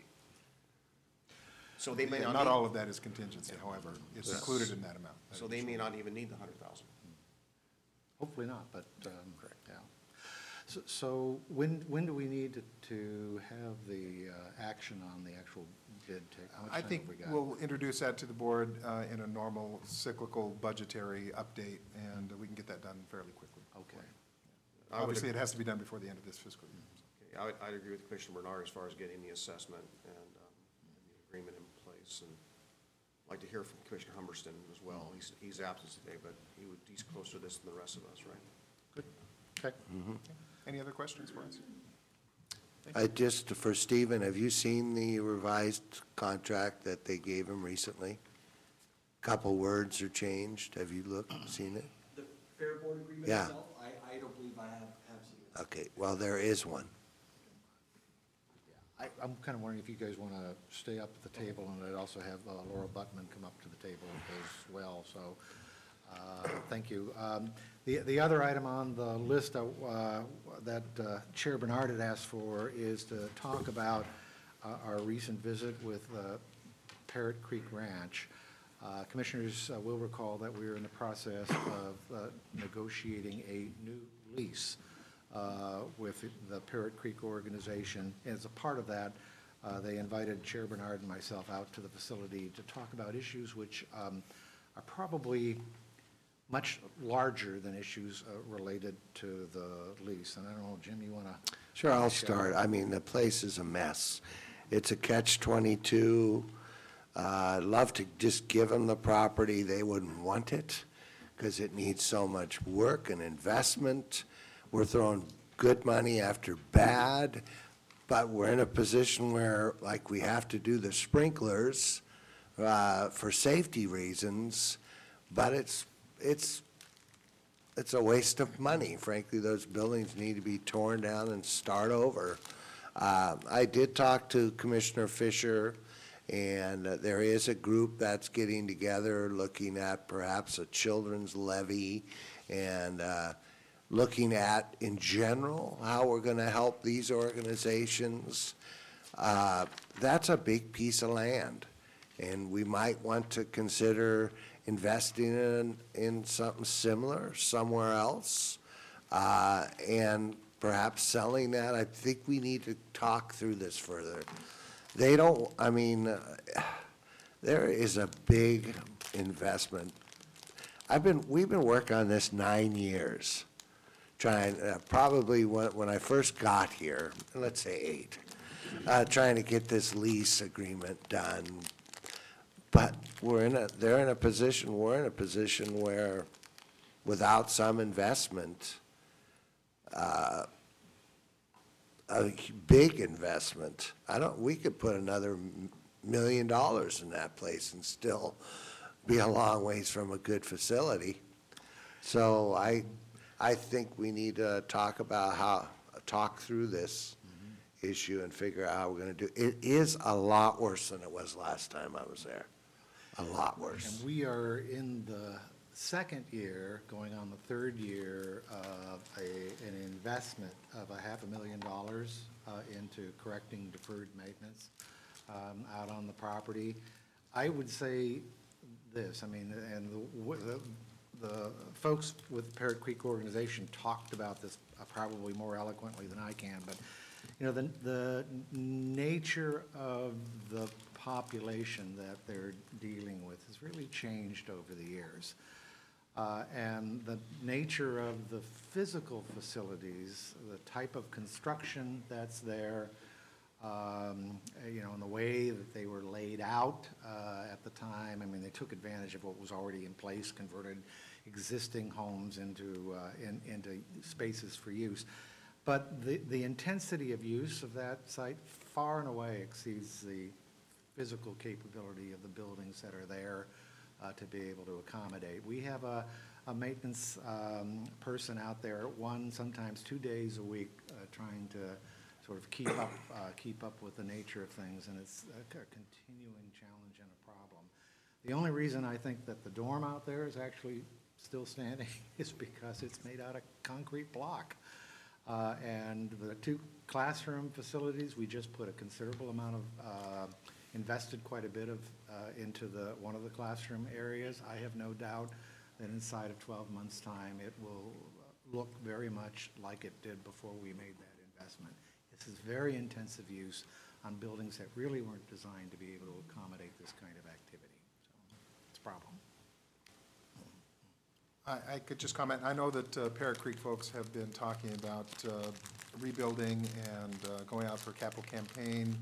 So they may
Yeah,
not.
Not
need-
all of that is contingency, however, it's included in that amount.
So they may not even need the hundred thousand.
Hopefully not, but, um, yeah. So, so when, when do we need to, to have the, uh, action on the actual bid take? How much
I
time
think
have we got?
we'll introduce that to the board uh, in a normal cyclical budgetary update, and we can get that done fairly quickly.
Okay.
I would
Obviously, it
agree.
has to be done before the end of this fiscal year.
Okay, I would, I'd agree with Commissioner Bernard as far as getting the assessment and, um, the agreement in place. And I'd like to hear from Commissioner Humberston as well. He's, he's absent today, but he would, he's closer to this than the rest of us, right?
Good.
Okay.
Any other questions for us?
I just, for Stephen, have you seen the revised contract that they gave him recently? Couple words are changed. Have you looked, seen it?
The Fair Board Agreement
Yeah.
itself, I, I don't believe I have, have seen it.
Okay, well, there is one.
I, I'm kind of wondering if you guys want to stay up at the table, and I'd also have uh, Laura Buttman come up to the table as well, so, uh, thank you. Um, The, the other item on the list uh, that uh, Chair Bernard had asked for is to talk about uh, our recent visit with uh, Parrot Creek Ranch. Uh, Commissioners uh, will recall that we are in the process of uh, negotiating a new lease uh, with the Parrot Creek organization. As a part of that, uh, they invited Chair Bernard and myself out to the facility to talk about issues which um, are probably much larger than issues uh, related to the lease. And I don't know, Jim, you want to?
Sure, I'll start. I mean, the place is a mess. It's a catch twenty-two. Uh, I'd love to just give them the property. They wouldn't want it because it needs so much work and investment. We're throwing good money after bad, but we're in a position where, like, we have to do the sprinklers uh, for safety reasons, but it's, it's it's a waste of money. Frankly, those buildings need to be torn down and start over. Uh, I did talk to Commissioner Fisher, and uh, there is a group that's getting together, looking at perhaps a children's levy, and uh, looking at, in general, how we're going to help these organizations. Uh, That's a big piece of land, and we might want to consider investing in, in something similar somewhere else, uh, and perhaps selling that. I think we need to talk through this further. They don't, I mean, uh, there is a big investment. I've been, we've been working on this nine years, trying, uh, probably when, when I first got here, let's say eight, uh, trying to get this lease agreement done. But we're in a, they're in a position, we're in a position where, without some investment, uh, a big investment, I don't, we could put another m- million dollars in that place and still be a long ways from a good facility. So I, I think we need to talk about how, talk through this issue and figure out how we're gonna do. It is a lot worse than it was last time I was there. A lot worse.
And we are in the second year, going on the third year of a, an investment of a half a million dollars uh, into correcting deferred maintenance um, out on the property. I would say this, I mean, and the, the, the folks with Parrot Creek Organization talked about this uh, probably more eloquently than I can, but, you know, the, the nature of the population that they're dealing with has really changed over the years. Uh, And the nature of the physical facilities, the type of construction that's there, um, you know, and the way that they were laid out uh, at the time. I mean, they took advantage of what was already in place, converted existing homes into, uh, in- into spaces for use. But the, the intensity of use of that site far and away exceeds the physical capability of the buildings that are there uh, to be able to accommodate. We have a, a maintenance um, person out there, one, sometimes two days a week, uh, trying to sort of keep up, uh, keep up with the nature of things, and it's a c- continuing challenge and a problem. The only reason I think that the dorm out there is actually still standing is because it's made out of concrete block. Uh, And the two classroom facilities, we just put a considerable amount of, uh, invested quite a bit of, uh, into the, one of the classroom areas. I have no doubt that inside of twelve months' time, it will look very much like it did before we made that investment. This is very intensive use on buildings that really weren't designed to be able to accommodate this kind of activity. So it's a problem.
I, I could just comment, I know that uh, Parrot Creek folks have been talking about uh, rebuilding and uh, going out for a capital campaign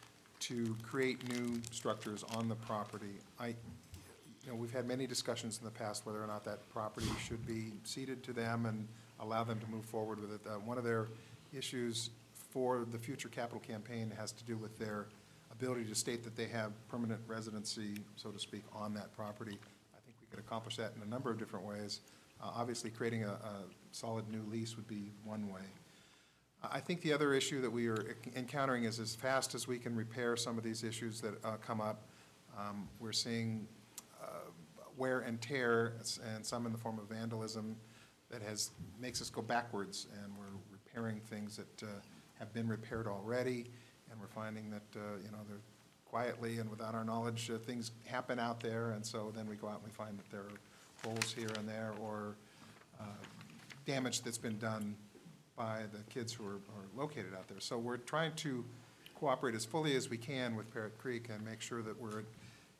to create new structures on the property. I, you know, we've had many discussions in the past whether or not that property should be ceded to them and allow them to move forward with it. Uh, One of their issues for the future capital campaign has to do with their ability to state that they have permanent residency, so to speak, on that property. I think we could accomplish that in a number of different ways. Uh, Obviously, creating a, a solid new lease would be one way. I think the other issue that we are encountering is as fast as we can repair some of these issues that uh, come up, um, we're seeing uh, wear and tear, and some in the form of vandalism that has, makes us go backwards, and we're repairing things that uh, have been repaired already, and we're finding that, uh, you know, they're quietly and without our knowledge, uh, things happen out there, and so then we go out and we find that there are holes here and there, or uh, damage that's been done by the kids who are, are located out there. So we're trying to cooperate as fully as we can with Parrot Creek and make sure that we're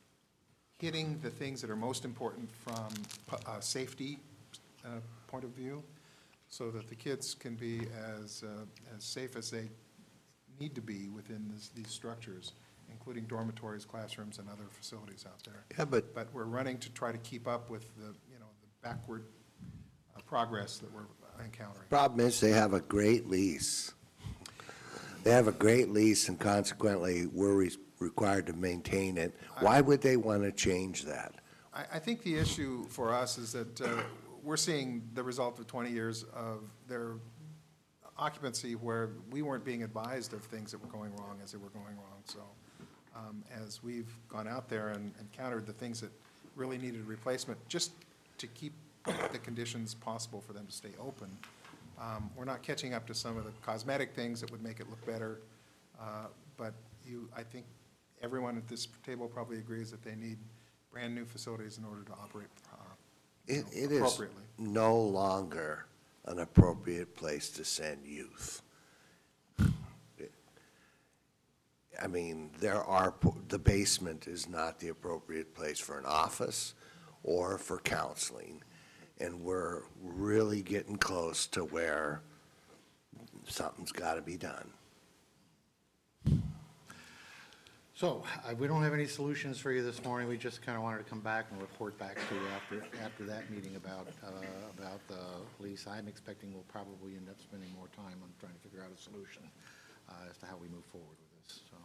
hitting the things that are most important from a safety uh, point of view, so that the kids can be as, uh, as safe as they need to be within this, these structures, including dormitories, classrooms, and other facilities out there.
Yeah, but
But we're running to try to keep up with the, you know, the backward uh, progress that we're encountering.
problem is they have a great lease. They have a great lease, and consequently, we're re- required to maintain it. Why would they want to change that?
I, I think the issue for us is that uh, we're seeing the result of twenty years of their occupancy where we weren't being advised of things that were going wrong as they were going wrong. So um, as we've gone out there and encountered the things that really needed replacement, just to keep the conditions possible for them to stay open, um, we're not catching up to some of the cosmetic things that would make it look better. Uh, But you, I think everyone at this table probably agrees that they need brand-new facilities in order to operate uh,
It,
you know,
it is
appropriately.
no longer an appropriate place to send youth. I mean, there are, po- the basement is not the appropriate place for an office or for counseling. And we're really getting close to where something's got to be done.
So, uh, we don't have any solutions for you this morning. We just kind of wanted to come back and report back to you after, after that meeting about, uh, about the lease. I'm expecting we'll probably end up spending more time on trying to figure out a solution uh, as to how we move forward with this, so.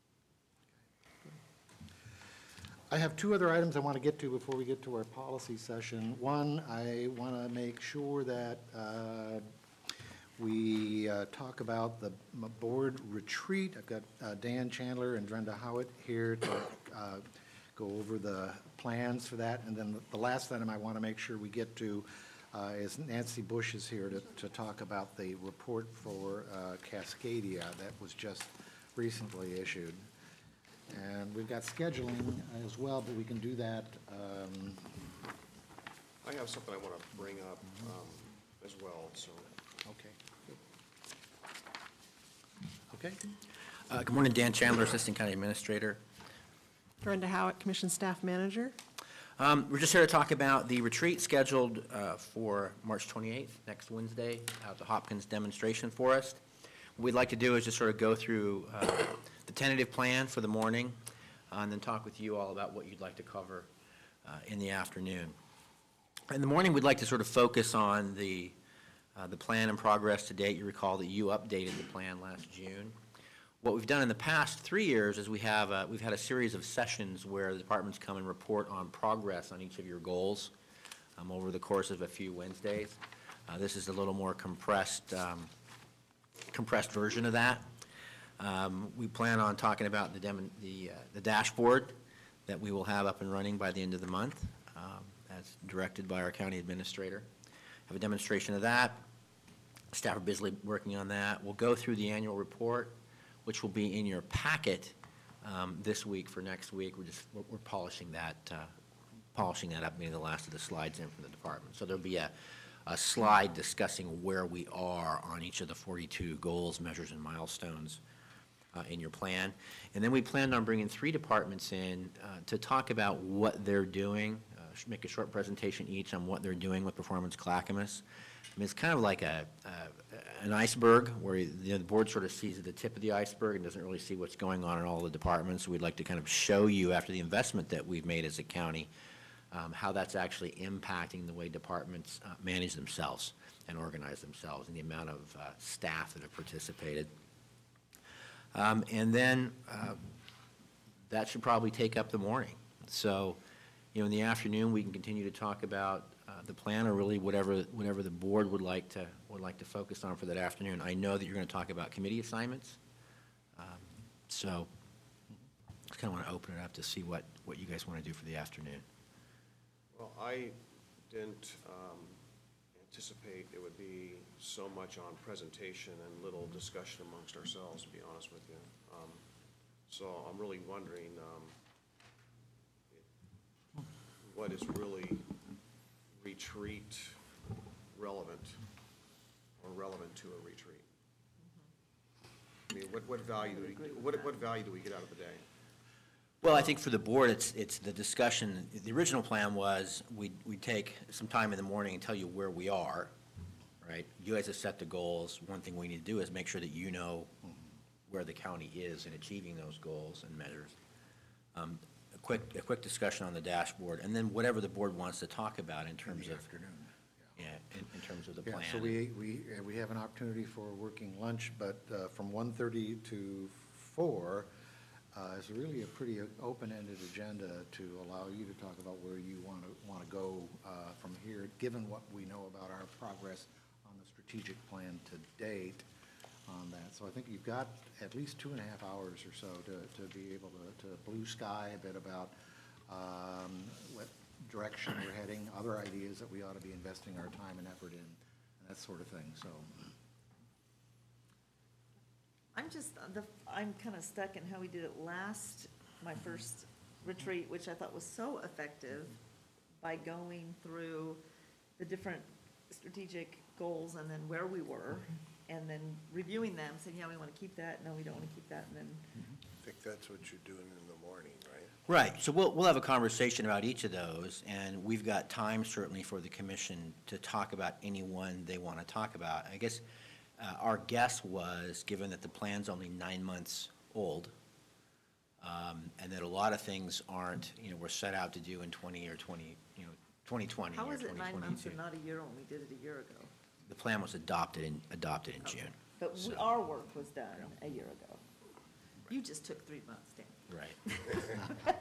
I have two other items I want to get to before we get to our policy session. One, I want to make sure that uh, we uh, talk about the m- board retreat. I've got uh, Dan Chandler and Brenda Howitt here to uh, go over the plans for that. And then the last item I want to make sure we get to uh, is Nancy Bush is here to, to talk about the report for uh, Cascadia that was just recently issued. And we've got scheduling as well, but we can do that. um,
I have something I want to bring up um, as well, so.
Okay. Okay.
Uh, Good morning, Dan Chandler, Assistant County Administrator.
Brenda Howitt, Commission Staff Manager.
Um, We're just here to talk about the retreat scheduled uh, for March twenty-eighth, next Wednesday, at the Hopkins Demonstration Forest. What we'd like to do is just sort of go through uh, the tentative plan for the morning, uh, and then talk with you all about what you'd like to cover uh, in the afternoon. In the morning, we'd like to sort of focus on the, uh, the plan and progress to date. You recall that you updated the plan last June. What we've done in the past three years is we have, a, we've had a series of sessions where the departments come and report on progress on each of your goals um, over the course of a few Wednesdays. Uh, this is a little more compressed, um, compressed version of that. Um, we plan on talking about the, dem the, uh, the dashboard that we will have up and running by the end of the month, um, as directed by our county administrator. Have a demonstration of that. Staff are busily working on that. We'll go through the annual report, which will be in your packet um, this week for next week. We're just, we're, we're polishing that, uh, polishing that up, getting the last of the slides in from the department. So there'll be a, a slide discussing where we are on each of the forty-two goals, measures, and milestones uh, in your plan. And then we planned on bringing three departments in uh, to talk about what they're doing, uh, make a short presentation each on what they're doing with Performance Clackamas. I mean, it's kind of like a, a, an iceberg where you know, the board sort of sees at the tip of the iceberg and doesn't really see what's going on in all the departments. We'd like to kind of show you, after the investment that we've made as a county, um, how that's actually impacting the way departments uh, manage themselves and organize themselves and the amount of uh, staff that have participated. Um, and then uh, that should probably take up the morning. So, you know, in the afternoon, we can continue to talk about Uh, the plan, or really whatever whatever the board would like to would like to focus on for that afternoon. I know that you're going to talk about committee assignments, um, so just kind of want to open it up to see what what you guys want to do for the afternoon.
Well, I didn't um, anticipate it would be so much on presentation and little discussion amongst ourselves, to be honest with you. Um, So I'm really wondering um, what is really retreat relevant or relevant to a retreat? I mean, what, what value do we, what, what value do we get out of the day?
Well, I think for the board, it's it's the discussion. The original plan was we'd, we'd take some time in the morning and tell you where we are, right? You guys have set the goals. One thing we need to do is make sure that you know where the county is in achieving those goals and measures. Um, a quick, a quick discussion on the dashboard, and then whatever the board wants to talk about in terms of, yeah, in, in terms of the
Yeah,
plan.
so we, we, uh, we have an opportunity for working lunch, but uh, from one thirty to four uh, is really a pretty open-ended agenda to allow you to talk about where you want to, want to go uh, from here, given what we know about our progress on the strategic plan to date on that. So I think you've got at least two and a half hours or so to, to be able to, to blue sky a bit about um, what direction we're heading, other ideas that we ought to be investing our time and effort in, and that sort of thing, so.
I'm just, the, I'm kind of stuck in how we did it last, my first retreat, which I thought was so effective by going through the different strategic goals and then where we were, and then reviewing them, saying, yeah, we want to keep that, no, we don't want to keep that, and then.
I think that's what you're doing in the morning, right?
Right, so we'll, we'll have a conversation about each of those, and we've got time certainly for the commission to talk about any one they want to talk about. I guess uh, our guess was, given that the plan's only nine months old, um, and that a lot of things aren't, you know, were set out to do in twenty or twenty, you know, twenty twenty or
How
twenty
is it nine months and
twenty-two.
not a year when we did it a year ago?
The plan was adopted in, adopted in June.
But we-
So-
our work was done a year ago. You just took three months, Dan.
Right.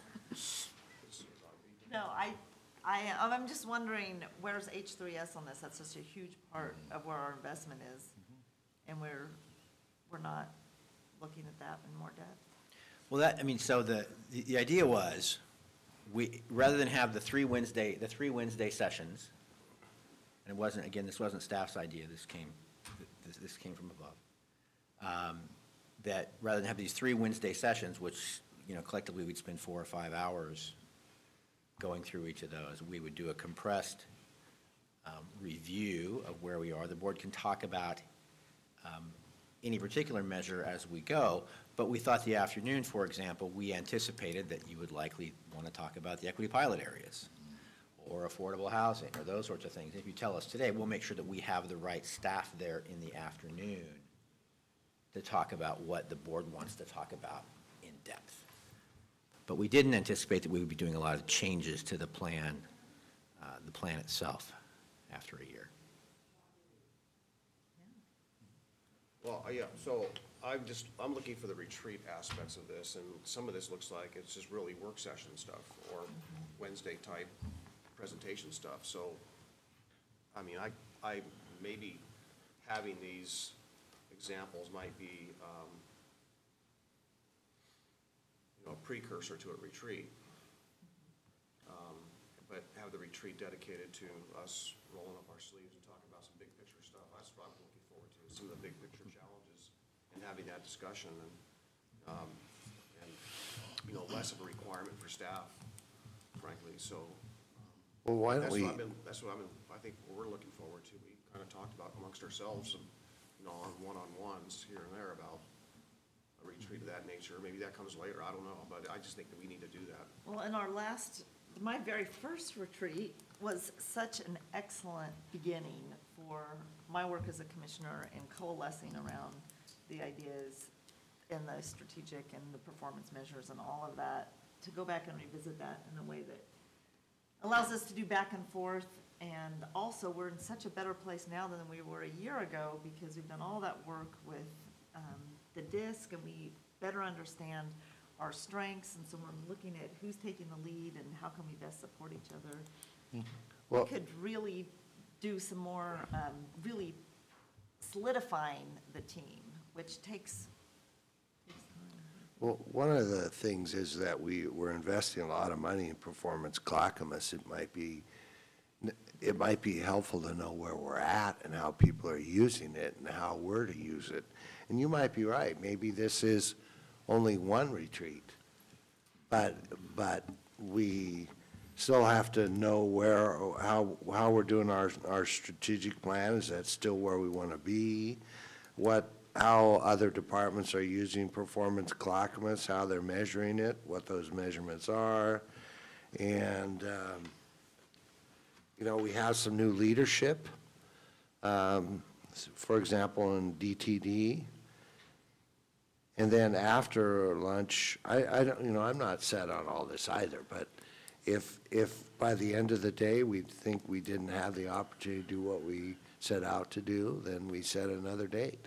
No, I, I, I'm just wondering, where's H three S on this? That's such a huge part of where our investment is. And we're, we're not looking at that in more depth.
Well, that, I mean, so the, the, the idea was, we, rather than have the three Wednesday, the three Wednesday sessions, and it wasn't, again, this wasn't staff's idea, this came, this, this came from above. Um, that rather than have these three Wednesday sessions, which, you know, collectively we'd spend four or five hours going through each of those, we would do a compressed um, review of where we are. The board can talk about um, any particular measure as we go, but we thought the afternoon, for example, we anticipated that you would likely want to talk about the equity pilot areas or affordable housing or those sorts of things. If you tell us today, we'll make sure that we have the right staff there in the afternoon to talk about what the board wants to talk about in depth. But we didn't anticipate that we would be doing a lot of changes to the plan, uh, the plan itself after a year.
Well, uh, yeah, so I'm just, I'm looking for the retreat aspects of this, and some of this looks like it's just really work session stuff or Wednesday type presentation stuff. So, I mean, I, I, maybe having these examples might be, um, you know, a precursor to a retreat. Um, But have the retreat dedicated to us rolling up our sleeves and talking about some big picture stuff. That's what I'm looking forward to, some of the big picture challenges and having that discussion and, um, and, you know, less of a requirement for staff, frankly, so.
Well, why don't
That's
we,
what I've been, that's what I've been, I think what we're looking forward to. We kind of talked about amongst ourselves, some, you know, on one-on-ones here and there about a retreat of that nature. Maybe that comes later, I don't know, but I just think that we need to do that.
Well, in our last, my very first retreat was such an excellent beginning for my work as a commissioner and coalescing around the ideas and the strategic and the performance measures and all of that, to go back and revisit that in a way that allows us to do back and forth. And also, we're in such a better place now than we were a year ago because we've done all that work with um, the DISC, and we better understand our strengths, and so we're looking at who's taking the lead and how can we best support each other. We
Well-
could really do some more, um, really solidifying the team, which takes, takes time.
well, one of the things is that we, we're investing a lot of money in Performance Clackamas. It might be, it might be helpful to know where we're at and how people are using it and how we're to use it. And you might be right, maybe this is only one retreat, but, but we still have to know where, how, how we're doing our, our strategic plan. Is that still where we want to be? What, how other departments are using Performance Clackamas, how they're measuring it, what those measurements are. And, um, you know, we have some new leadership. Um, for example, in D T D. And then after lunch, I, I don't, you know, I'm not set on all this either, but if, if by the end of the day, we think we didn't have the opportunity to do what we set out to do, then we set another date.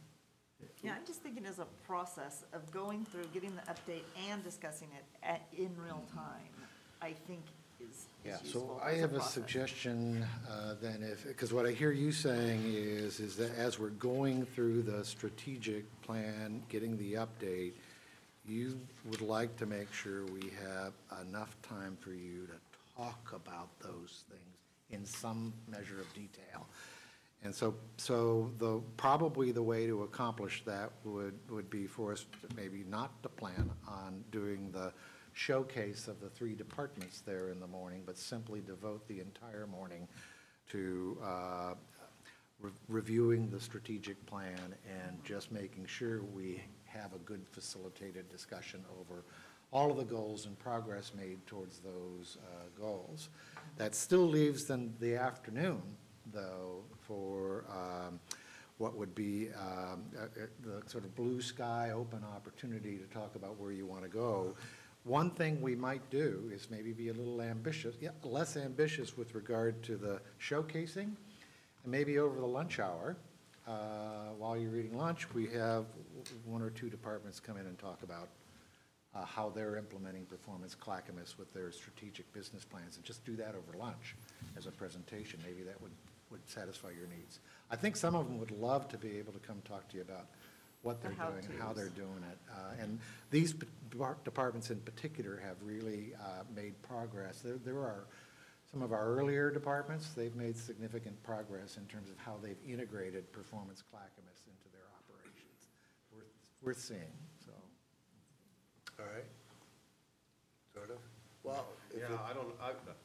Yeah, I'm just thinking as a process of going through, getting the update and discussing it at, in real time, I think is
Yeah,
is
so
useful
I
as
have a
process.
suggestion uh, then if, because what I hear you saying is, is that as we're going through the strategic plan, getting the update, you would like to make sure we have enough time for you to talk about those things in some measure of detail. And so, so the, probably the way to accomplish that would, would be for us to maybe not to plan on doing the showcase of the three departments there in the morning, but simply devote the entire morning to uh, re- reviewing the strategic plan and just making sure we have a good facilitated discussion over all of the goals and progress made towards those uh, goals. That still leaves then the afternoon, though, for um, what would be um, uh, uh, the sort of blue sky, open opportunity to talk about where you want to go. One thing we might do is maybe be a little ambitious, yeah, less ambitious with regard to the showcasing, and maybe over the lunch hour, uh, while you're eating lunch, we have one or two departments come in and talk about uh, how they're implementing Performance Clackamas with their strategic business plans, and just do that over lunch as a presentation. Maybe that would, would satisfy your needs. I think some of them would love to be able to come talk to you about what
The
they're doing and how
how-tos.
they're doing it. Uh, And these p- depart- departments in particular have really uh, made progress. There, there are some of our earlier departments, they've made significant progress in terms of how they've integrated Performance Clackamas into their operations. Worth, worth seeing, so.
All right? Sort of? Well, if
Yeah,
it-
I don't, I,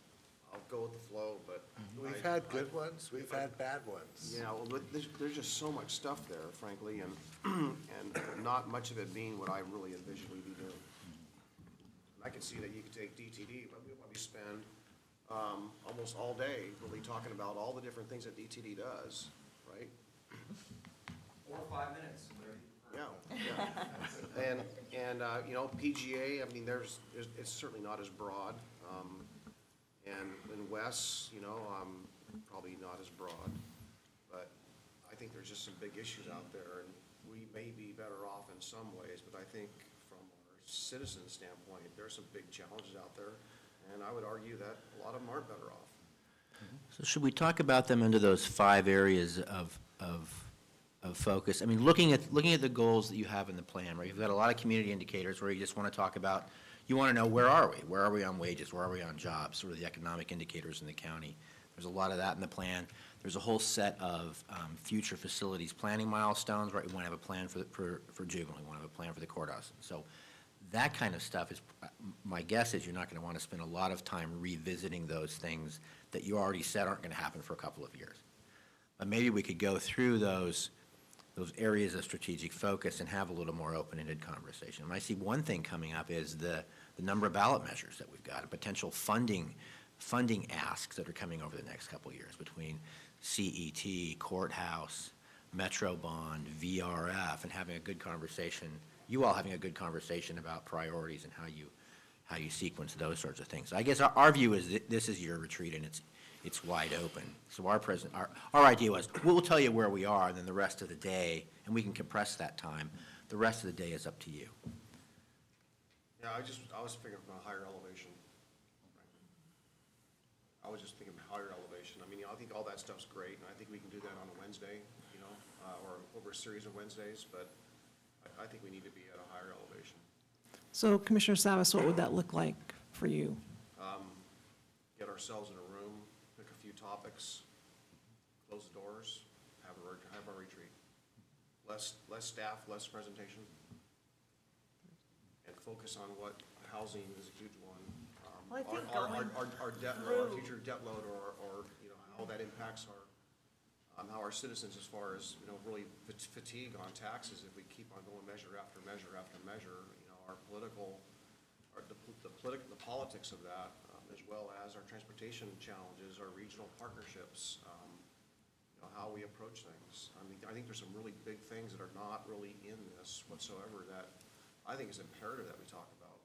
I'll go with the flow, but.
We've
I-
had
I-
good ones, we've had bad ones.
Yeah, well, but there's, there's just so much stuff there, frankly, and, and not much of it being what I really envisioned we'd be doing. I can see that you could take D T D, but we probably spend, um, almost all day really talking about all the different things that D T D does, right?
Four or five minutes, whatever you prefer.
Yeah, yeah. And, and, uh, you know, P G A, I mean, there's, there's- it's certainly not as broad. Um, and, and Wes, you know, um, probably not as broad. But I think there's just some big issues out there, and we may be better off in some ways, but I think from our citizen standpoint, there's some big challenges out there. And I would argue that a lot of them aren't better off.
So should we talk about them under those five areas of, of, of focus? I mean, looking at, looking at the goals that you have in the plan, right? You've got a lot of community indicators where you just want to talk about, you want to know, where are we? Where are we on wages? Where are we on jobs? Sort of the economic indicators in the county. There's a lot of that in the plan. There's a whole set of um, future facilities planning milestones, right? We want to have a plan for, the- for, for juvenile. We want to have a plan for the courthouse. So that kind of stuff is, my guess is you're not going to want to spend a lot of time revisiting those things that you already said aren't going to happen for a couple of years. But maybe we could go through those, those areas of strategic focus and have a little more open-ended conversation. And I see one thing coming up is the, the number of ballot measures that we've got, and potential funding, funding asks that are coming over the next couple of years between C E T, courthouse, Metro Bond, V R F, and having a good conversation, you all having a good conversation about priorities and how you, how you sequence those sorts of things. I guess our, our view is that this is your retreat and it's, it's wide open. So our present, our, our idea was, we'll tell you where we are, and then the rest of the day, and we can compress that time. The rest of the day is up to you.
Yeah, I just, I was figuring from a higher elevation. I was just thinking higher elevation. I mean, I think all that stuff's great, and I think we can do that on a Wednesday, you know, uh, or over a series of Wednesdays, but I, I think we need to be at a higher elevation.
So Commissioner Savas, what would that look like for you?
Um, get ourselves in a room, pick a few topics, close the doors, have a, re- have our retreat. Less, less staff, less presentation, and focus on what housing is a huge one. Um,
Well, I think
our- our-
going
Our, our debt load, our
through-
future debt load, or, or, you know, how that impacts our, um, how our citizens, as far as, you know, really fat- fatigue on taxes if we keep on going measure after measure after measure, you know, our political, our, the, the politic, the politics of that, um, as well as our transportation challenges, our regional partnerships, um, you know, how we approach things. I mean, I think there's some really big things that are not really in this whatsoever that I think is imperative that we talk about.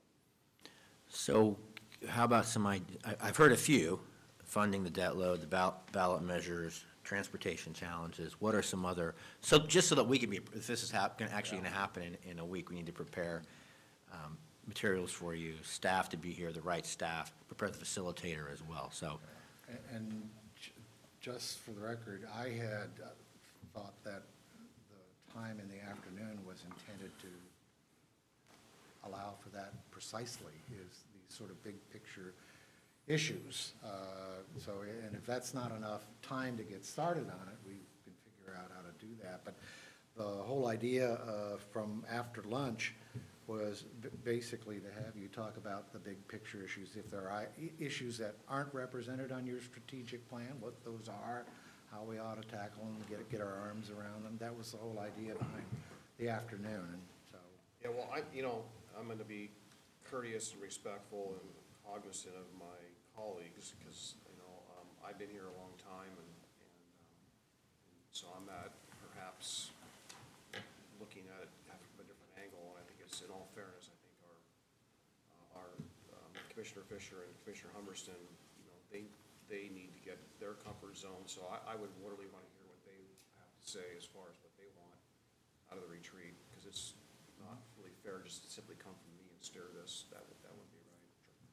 So how about some, id- I- I've heard a few, funding the debt load, the ball- ballot measures, transportation challenges. What are some other, so just so that we can be, if this is hap, gonna- actually going to happen in, in a week, we need to prepare um, materials for you, staff to be here, the right staff, prepare the facilitator as well, so.
A- And j- just for the record, I had uh, thought that the time in the afternoon was intended to allow for that precisely, is these sort of big picture issues. Uh, So, and if that's not enough time to get started on it, we can figure out how to do that. But the whole idea uh, from after lunch was b- basically to have you talk about the big picture issues. If there are i- issues that aren't represented on your strategic plan, what those are, how we ought to tackle them, get, get our arms around them. That was the whole idea behind the afternoon, and so.
Yeah, well, I, you know, I'm going to be courteous and respectful and cognizant of my colleagues, because, you know, um, I've been here a long time, and, and, um, and so I'm at perhaps looking at it from a different angle, and I think it's, in all fairness, I think our, uh, our um, Commissioner Fisher and Commissioner Humberston, you know, they, they need to get their comfort zone, so I, I would really want to hear what they have to say as far as what they want out of the retreat, because it's not really fair just to simply come from me and steer this. That would, that wouldn't be right.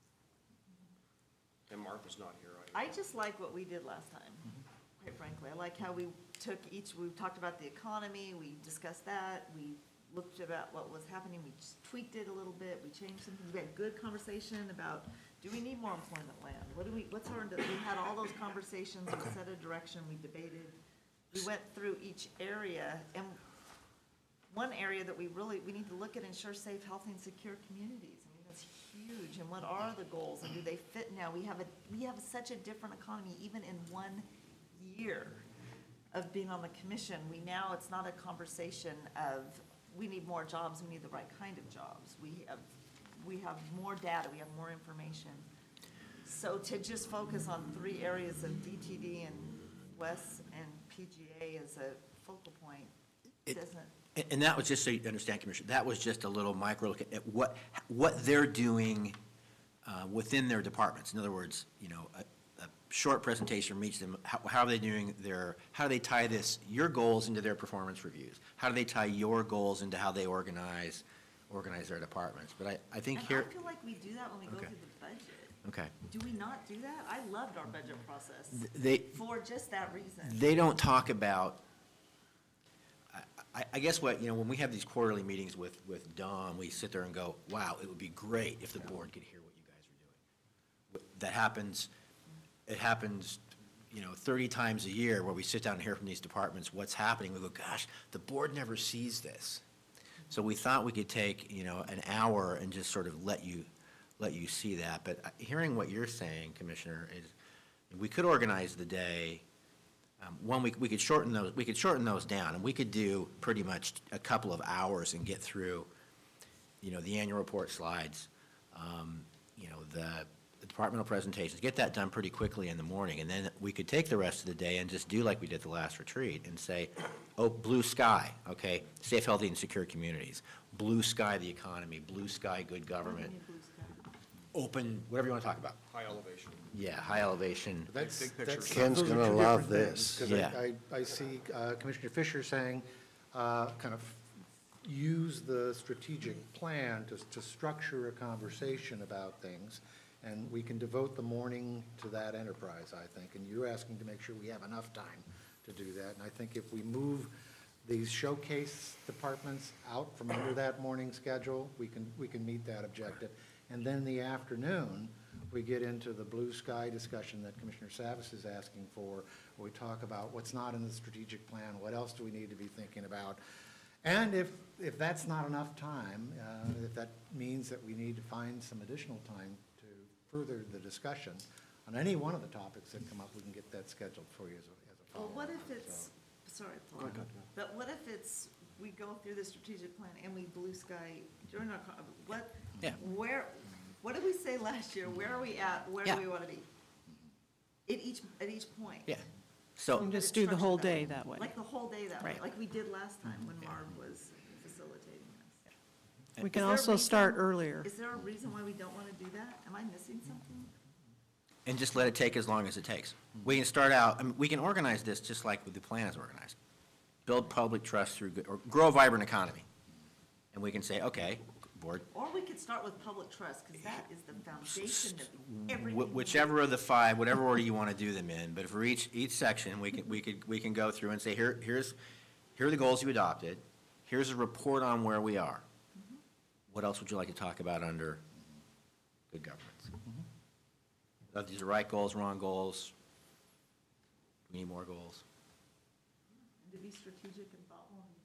And Martha's not here.
I just like what we did last time, quite frankly. I like how we took each, we talked about the economy, we discussed that, we looked about what was happening, we just tweaked it a little bit, we changed some things. We had good conversation about, do we need more employment land? What do we, what's our, we had all those conversations, we set a direction, we debated. We went through each area, and one area that we really, we need to look at ensure safe, healthy, and secure communities. I mean, that's huge, and what are the goals, and do they fit now? We have a, we have such a different economy, even in one year of being on the commission. We now, it's not a conversation of, we need more jobs, we need the right kind of jobs. We have, we have more data, we have more information. So to just focus on three areas of D T D and Wes and P G A as a focal point
It-
doesn't.
And- And that was, just so you understand, Commissioner, that was just a little micro look at what, what they're doing uh, within their departments. In other words, you know, a, a short presentation from each of them, how, how are they doing their, how do they tie this, your goals into their performance reviews? How do they tie your goals into how they organize, organize their departments? But I, I think
And
here.
I feel like we do that when we go
Okay.
through the budget.
Okay.
Do we not do that? I loved our budget process
They,
for just that reason.
they don't talk about, I- I, I guess what, you know, when we have these quarterly meetings with, with Dom, we sit there and go, wow, it would be great if the board could hear what you guys are doing. That happens, it happens, you know, thirty times a year where we sit down and hear from these departments what's happening. We go, gosh, the board never sees this. So we thought we could take, you know, an hour and just sort of let you, let you see that. But hearing what you're saying, Commissioner, is we could organize the day. Um, One, we, we could shorten those, we could shorten those down, and we could do pretty much a couple of hours and get through, you know, the annual report slides, um, you know, the the departmental presentations, get that done pretty quickly in the morning, and then we could take the rest of the day and just do like we did the last retreat and say, oh, blue sky, okay, safe, healthy, and secure communities, blue sky the economy, blue sky good government, open, whatever you want to talk about.
High elevation.
Yeah, high elevation.
That's,
Big picture
that's.
stuff.
Ken's
those are
gonna
two
love
different things,
this.
'cause
Yeah.
I, I I see uh, Commissioner Fisher saying, uh, kind of use the strategic plan to, to structure a conversation about things, and we can devote the morning to that enterprise, I think, and you're asking to make sure we have enough time to do that, and I think if we move these showcase departments out from under that morning schedule, we can, we can meet that objective. And then in the afternoon, we get into the blue sky discussion that Commissioner Savas is asking for, where we talk about what's not in the strategic plan, what else do we need to be thinking about? And if, if that's not enough time, uh, if that means that we need to find some additional time to further the discussion on any one of the topics that come up, we can get that scheduled for you as a, as a
Well,
follow-up.
what if it's, sorry, Paul, but what if it's, we go through the strategic plan and we blue sky during our, co- what,
Yeah.
where, what did we say last year? Where are we at? Where
Yeah.
do we want to be? At each, at each point.
Yeah. So,
And
That
just
it's
do the whole
structured
day that way.
Like the whole day that way,
Right.
like we did last time when Marv was facilitating this.
We
Is
can
there a
also start
reason-
earlier.
Is there a reason why we don't want to do that? Am I missing something?
and just let it take as long as it takes. We can start out, I mean, we can organize this just like the plan is organized. Build public trust through, good- or grow a vibrant economy. And we can say, okay, board,
Or we could start with public trust, because that is the foundation of
wh-
everything. we do.
whichever of the five, whatever order you want to do them in, but for each, each section, we can, we could, we can go through and say, here, here's, here are the goals you adopted, here's a report on where we are. What else would you like to talk about under good governance? Are these the right goals, wrong goals? We need more goals.
To be strategic and thoughtful and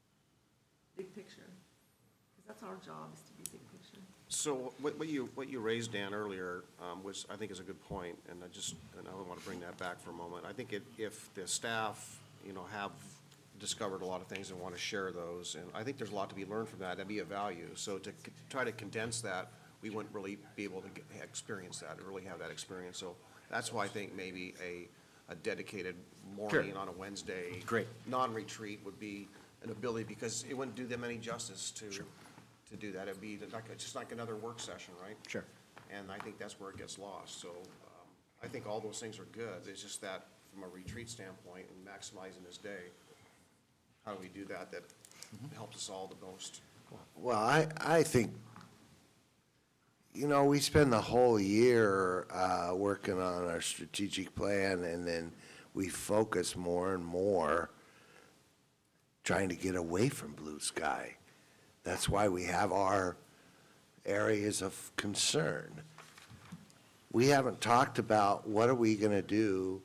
big picture, because that's our job, is to be big picture.
So what, what you, what you raised, Dan, earlier, um, was, I think is a good point, and I just, and I want to bring that back for a moment. I think it, if the staff, you know, have discovered a lot of things and want to share those, and I think there's a lot to be learned from that, that'd be a value. So to c- try to condense that, we wouldn't really be able to get, experience that, or really have that experience. So that's why I think maybe a, a dedicated morning on a Wednesday.
Great.
Non-retreat would be an ability, because it wouldn't do them any justice to, to do that. It'd be like, it's just like another work session, right?
Sure.
And I think that's where it gets lost. So um, I think all those things are good. It's just that from a retreat standpoint and maximizing this day, how do we do that, that helps us all the most?
Well, I, I think, you know, we spend the whole year uh, working on our strategic plan, and then we focus more and more trying to get away from blue sky. That's why we have our areas of concern. We haven't talked about what are we going to do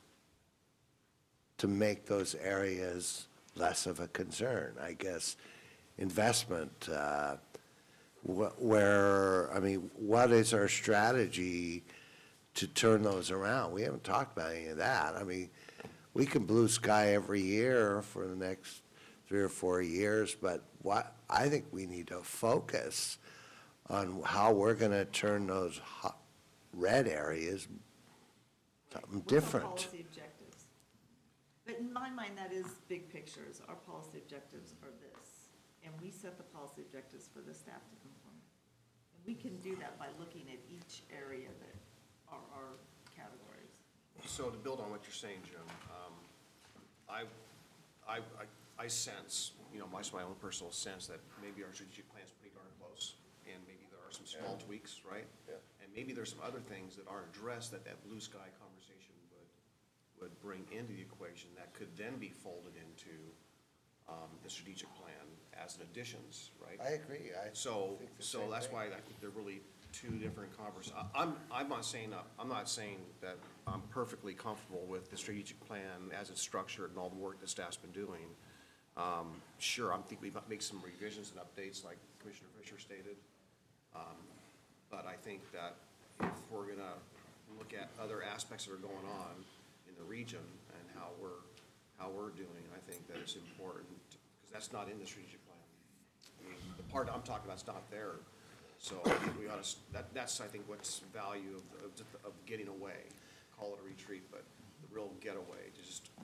to make those areas less of a concern. I guess investment, uh, wh- where, I mean, what is our strategy to turn those around? We haven't talked about any of that. I mean, we can blue sky every year for the next three or four years, but what, I think we need to focus on how we're gonna turn those hot, red areas something
What's our
different.
policy objectives? But in my mind, that is big pictures. Our policy objectives are this, and we set the policy objectives for the staff to conform. And we can do that by looking at each area that are our categories.
So to build on what you're saying, Jim, um, I, I, I I sense, you know, my, my own personal sense that maybe our strategic plan's pretty darn close, and maybe there are some small tweaks, right?
Yeah.
And maybe there's some other things that aren't addressed that that blue sky conversation would, would bring into the equation that could then be folded into um, the strategic plan as an additions, right?
I agree. I
So,
think the
so
same
that's
thing.
why I think they're really two different convers, I- I'm, I'm not saying, uh, I'm not saying that I'm perfectly comfortable with the strategic plan as it's structured and all the work that staff's been doing. Um, Sure, I think we might make some revisions and updates like Commissioner Fisher stated. Um, But I think that if we're gonna look at other aspects that are going on in the region and how we're, how we're doing, I think that it's important, because that's not in the strategic plan. I mean, the part I'm talking about is not there. So I think we ought to, that, that's, I think, what's value of, of, of getting away. Call it a retreat, but the real getaway, just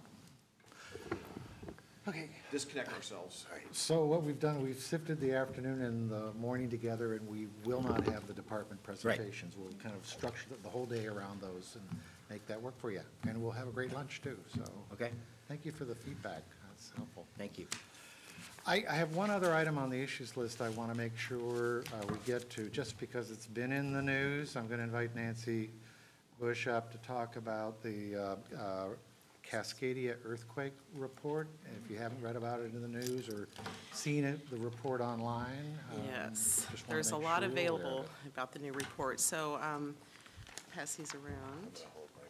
Okay.
disconnect ourselves.
So what we've done, we've sifted the afternoon and the morning together, and we will not have the department presentations. We'll kind of structure the- the whole day around those and make that work for you. And we'll have a great lunch, too, so.
Okay,
Thank you for the feedback. That's helpful.
thank you.
I, I have one other item on the issues list I want to make sure uh, we get to, just because it's been in the news. I'm going to invite Nancy Bush up to talk about the uh, uh, Cascadia earthquake report. If you haven't read about it in the news or seen it, the report online. um,
Yes,
just wanna
there's a
make
lot
sure you're aware of
available
it.
about the new report, so um, pass these around.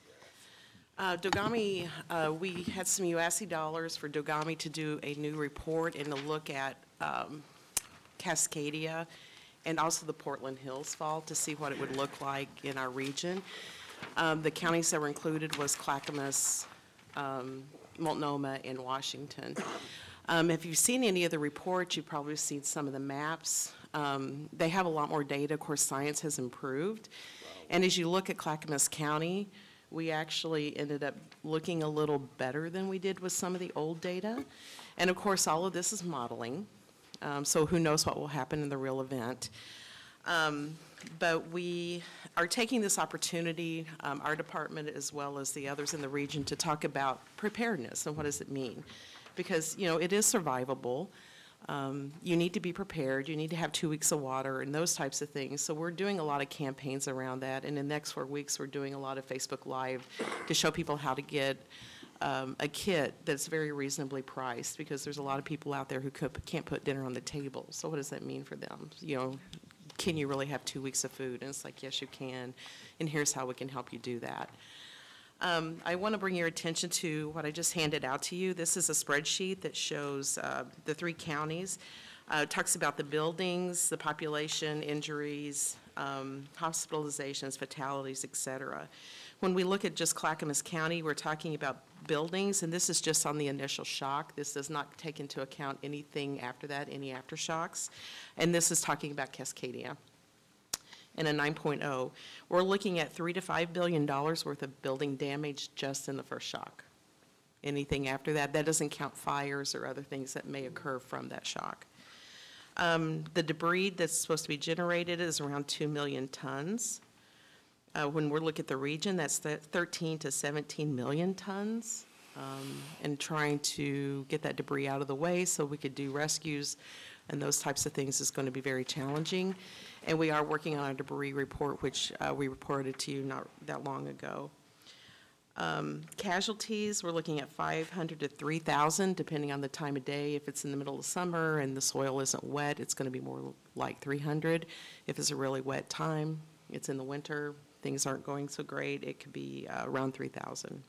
Uh, Dogami, uh, we had some U S C dollars for Dogami to do a new report and to look at um, Cascadia and also the Portland Hills Fault to see what it would look like in our region. Um, The counties that were included was Clackamas, um, Multnomah, and Washington. Um, If you've seen any of the reports, you've probably seen some of the maps. Um, They have a lot more data. Of course, science has improved. And as you look at Clackamas County, we actually ended up looking a little better than we did with some of the old data. And of course, all of this is modeling, um, so who knows what will happen in the real event. Um, But we are taking this opportunity, um, our department as well as the others in the region, to talk about preparedness and what does it mean. Because, you know, it is survivable. Um, You need to be prepared, you need to have two weeks of water and those types of things. So we're doing a lot of campaigns around that. And in the next four weeks, we're doing a lot of Facebook Live to show people how to get um, a kit that's very reasonably priced, because there's a lot of people out there who could, can't put dinner on the table. So what does that mean for them? You know, can you really have two weeks of food? And it's like, yes, you can, and here's how we can help you do that. Um, I want to bring your attention to what I just handed out to you. This is a spreadsheet that shows uh, the three counties. Uh, It talks about the buildings, the population, injuries, um, hospitalizations, fatalities, et cetera. When we look at just Clackamas County, we're talking about buildings, and this is just on the initial shock. This does not take into account anything after that, any aftershocks. And this is talking about Cascadia and a nine point oh. We're looking at three to five billion dollars worth of building damage just in the first shock. Anything after that, that doesn't count fires or other things that may occur from that shock. Um, The debris that's supposed to be generated is around two million tons. Uh, When we look at the region, that's the thirteen to seventeen million tons. Um, And trying to get that debris out of the way so we could do rescues and those types of things is going to be very challenging. And we are working on a debris report, which uh, we reported to you not that long ago. Um, Casualties, we're looking at five hundred to three thousand, depending on the time of day. If it's in the middle of summer and the soil isn't wet, it's going to be more like three hundred. If it's a really wet time, it's in the winter, things aren't going so great, it could be uh, around three thousand.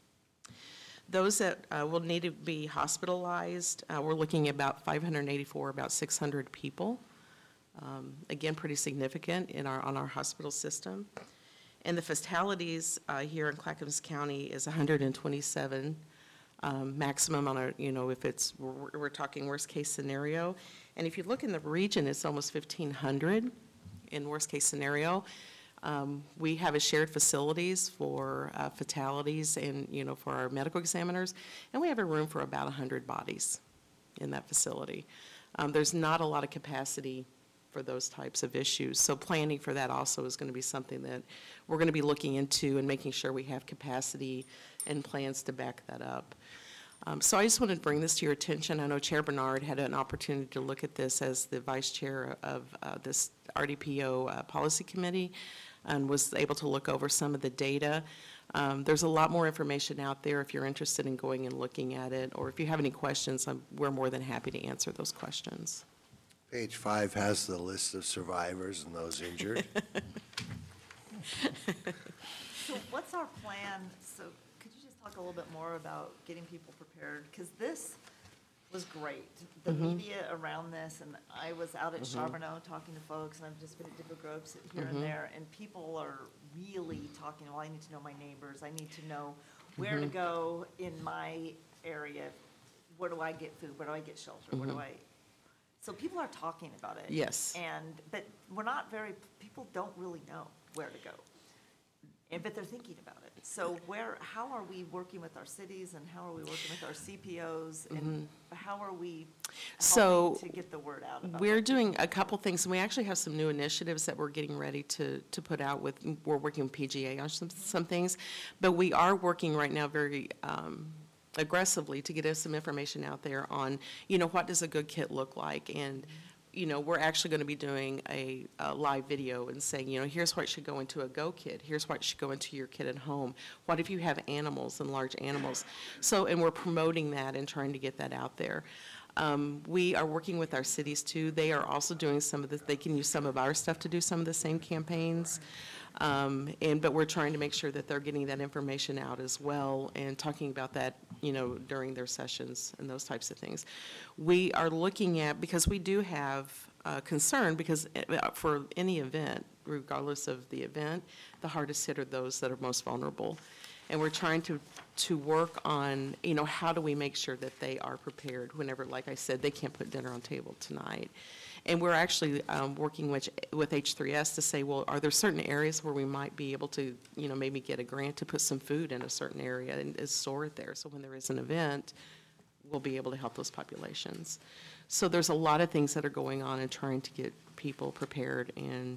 Those that uh, will need to be hospitalized, uh, we're looking at about five hundred eighty-four, about six hundred people. Um, Again, pretty significant in our, on our hospital system. And the fatalities uh, here in Clackamas County is one hundred twenty-seven um, maximum on a, you know, if it's, we're, we're talking worst-case scenario. And if you look in the region, it's almost fifteen hundred in worst-case scenario. Um, We have a shared facilities for uh, fatalities and, you know, for our medical examiners, and we have a room for about one hundred bodies in that facility. Um, There's not a lot of capacity for those types of issues. So planning for that also is going to be something that we're going to be looking into and making sure we have capacity and plans to back that up. Um, So I just wanted to bring this to your attention. I know Chair Bernard had an opportunity to look at this as the vice chair of uh, this R D P O uh, Policy Committee and was able to look over some of the data. Um, There's a lot more information out there if you're interested in going and looking at it, or if you have any questions, I'm- we're more than happy to answer those questions.
Page five has the list of survivors and those injured.
So what's our plan? So could you just talk a little bit more about getting people prepared? Because this was great, the media around this, and I was out at Charbonneau talking to folks, and I've just been at different groups here and there, and people are really talking, well, I need to know my neighbors, I need to know where to go in my area, where do I get food, where do I get shelter, where do I, so people are talking about it.
Yes.
And, but we're not very, people don't really know where to go. And, but they're thinking about it. So where, how are we working with our cities and how are we working with our C P Os? And how are we
So,
helping to get the word out about
We're
it?
doing a couple things, and we actually have some new initiatives that we're getting ready to, to put out with, we're working with P G A on some, some things, but we are working right now very um, aggressively to get us some information out there on, you know, what does a good kit look like? And, you know, we're actually going to be doing a, a live video and saying, you know, here's what should go into a Go kit. Here's what should go into your kit at home. What if you have animals and large animals? So, and we're promoting that and trying to get that out there. Um, We are working with our cities too. They are also doing some of the, they can use some of our stuff to do some of the same campaigns. Um, And, but we're trying to make sure that they're getting that information out as well and talking about that, you know, during their sessions and those types of things. We are looking at, because we do have uh, concern, because uh, for any event, regardless of the event, the hardest hit are those that are most vulnerable. And we're trying to, to work on, you know, how do we make sure that they are prepared whenever, like I said, they can't put dinner on table tonight. And we're actually um, working with, with H three S to say, well, are there certain areas where we might be able to, you know, maybe get a grant to put some food in a certain area and and store it there? So when there is an event, we'll be able to help those populations. So there's a lot of things that are going on and trying to get people prepared. And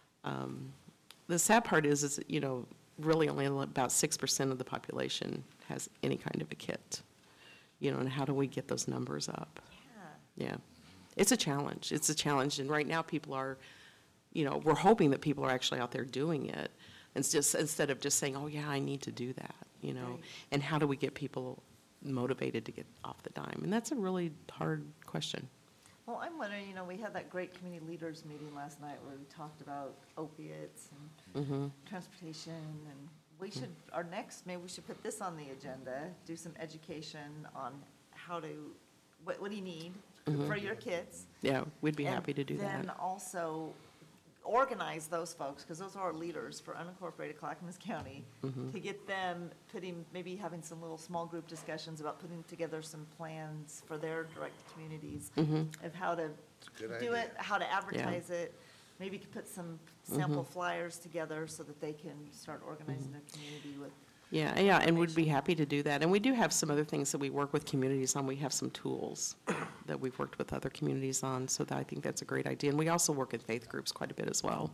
um, the sad part is, is, you know, really only about six percent of the population has any kind of a kit. You know, and how do we get those numbers up?
Yeah.
Yeah. It's a challenge. It's a challenge. And right now, people are, you know, we're hoping that people are actually out there doing it. It's just, instead of just saying, oh, yeah, I need to do that, you know?
Right.
And how do we get people motivated to get off the dime? And that's a really hard question.
Well, I'm wondering, you know, we had that great community leaders meeting last night where we talked about opiates and transportation, and we should, our next, maybe we should put this on the agenda, do some education on how to, what, what do you need for your kids?
Yeah, we'd be happy to do that.
And then also organize those folks, because those are our leaders for unincorporated Clackamas County,
Mm-hmm.
to get them putting, maybe having some little small group discussions about putting together some plans for their direct communities
Mm-hmm.
of how to
Good
do
idea.
it, how to advertise it. Maybe could put some sample flyers together so that they can start organizing their community with.
Yeah, yeah, and we'd be happy to do that. And we do have some other things that we work with communities on. We have some tools that we've worked with other communities on, so that I think that's a great idea. And we also work in faith groups quite a bit as well.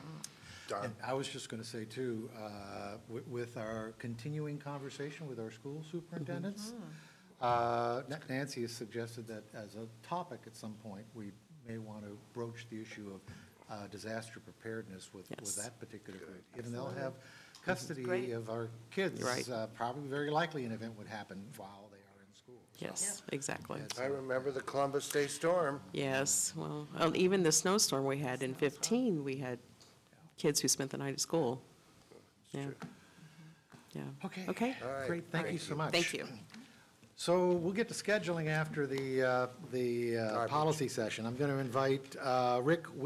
Don?
And I was just going to say, too, uh, wi- with our continuing conversation with our school superintendents, uh, Na- Nancy has suggested that as a topic at some point, we may want to broach the issue of uh, disaster preparedness with, with
Yes.
that particular group. Even they'll have custody
Great.
of our kids.
Right.
uh, Probably very likely an event would happen while they are in school. So
Yes, exactly.
it's,
I remember the Columbus Day storm.
Yes, well, um, even the snowstorm we had in fifteen, we had kids who spent the night at school. Yeah. Yeah.
Okay.
Okay,
All right.
Great, thank you so much.
thank you.
So we'll get to scheduling after the, uh, the uh,
Garbage.
policy session. I'm going to invite uh, Rick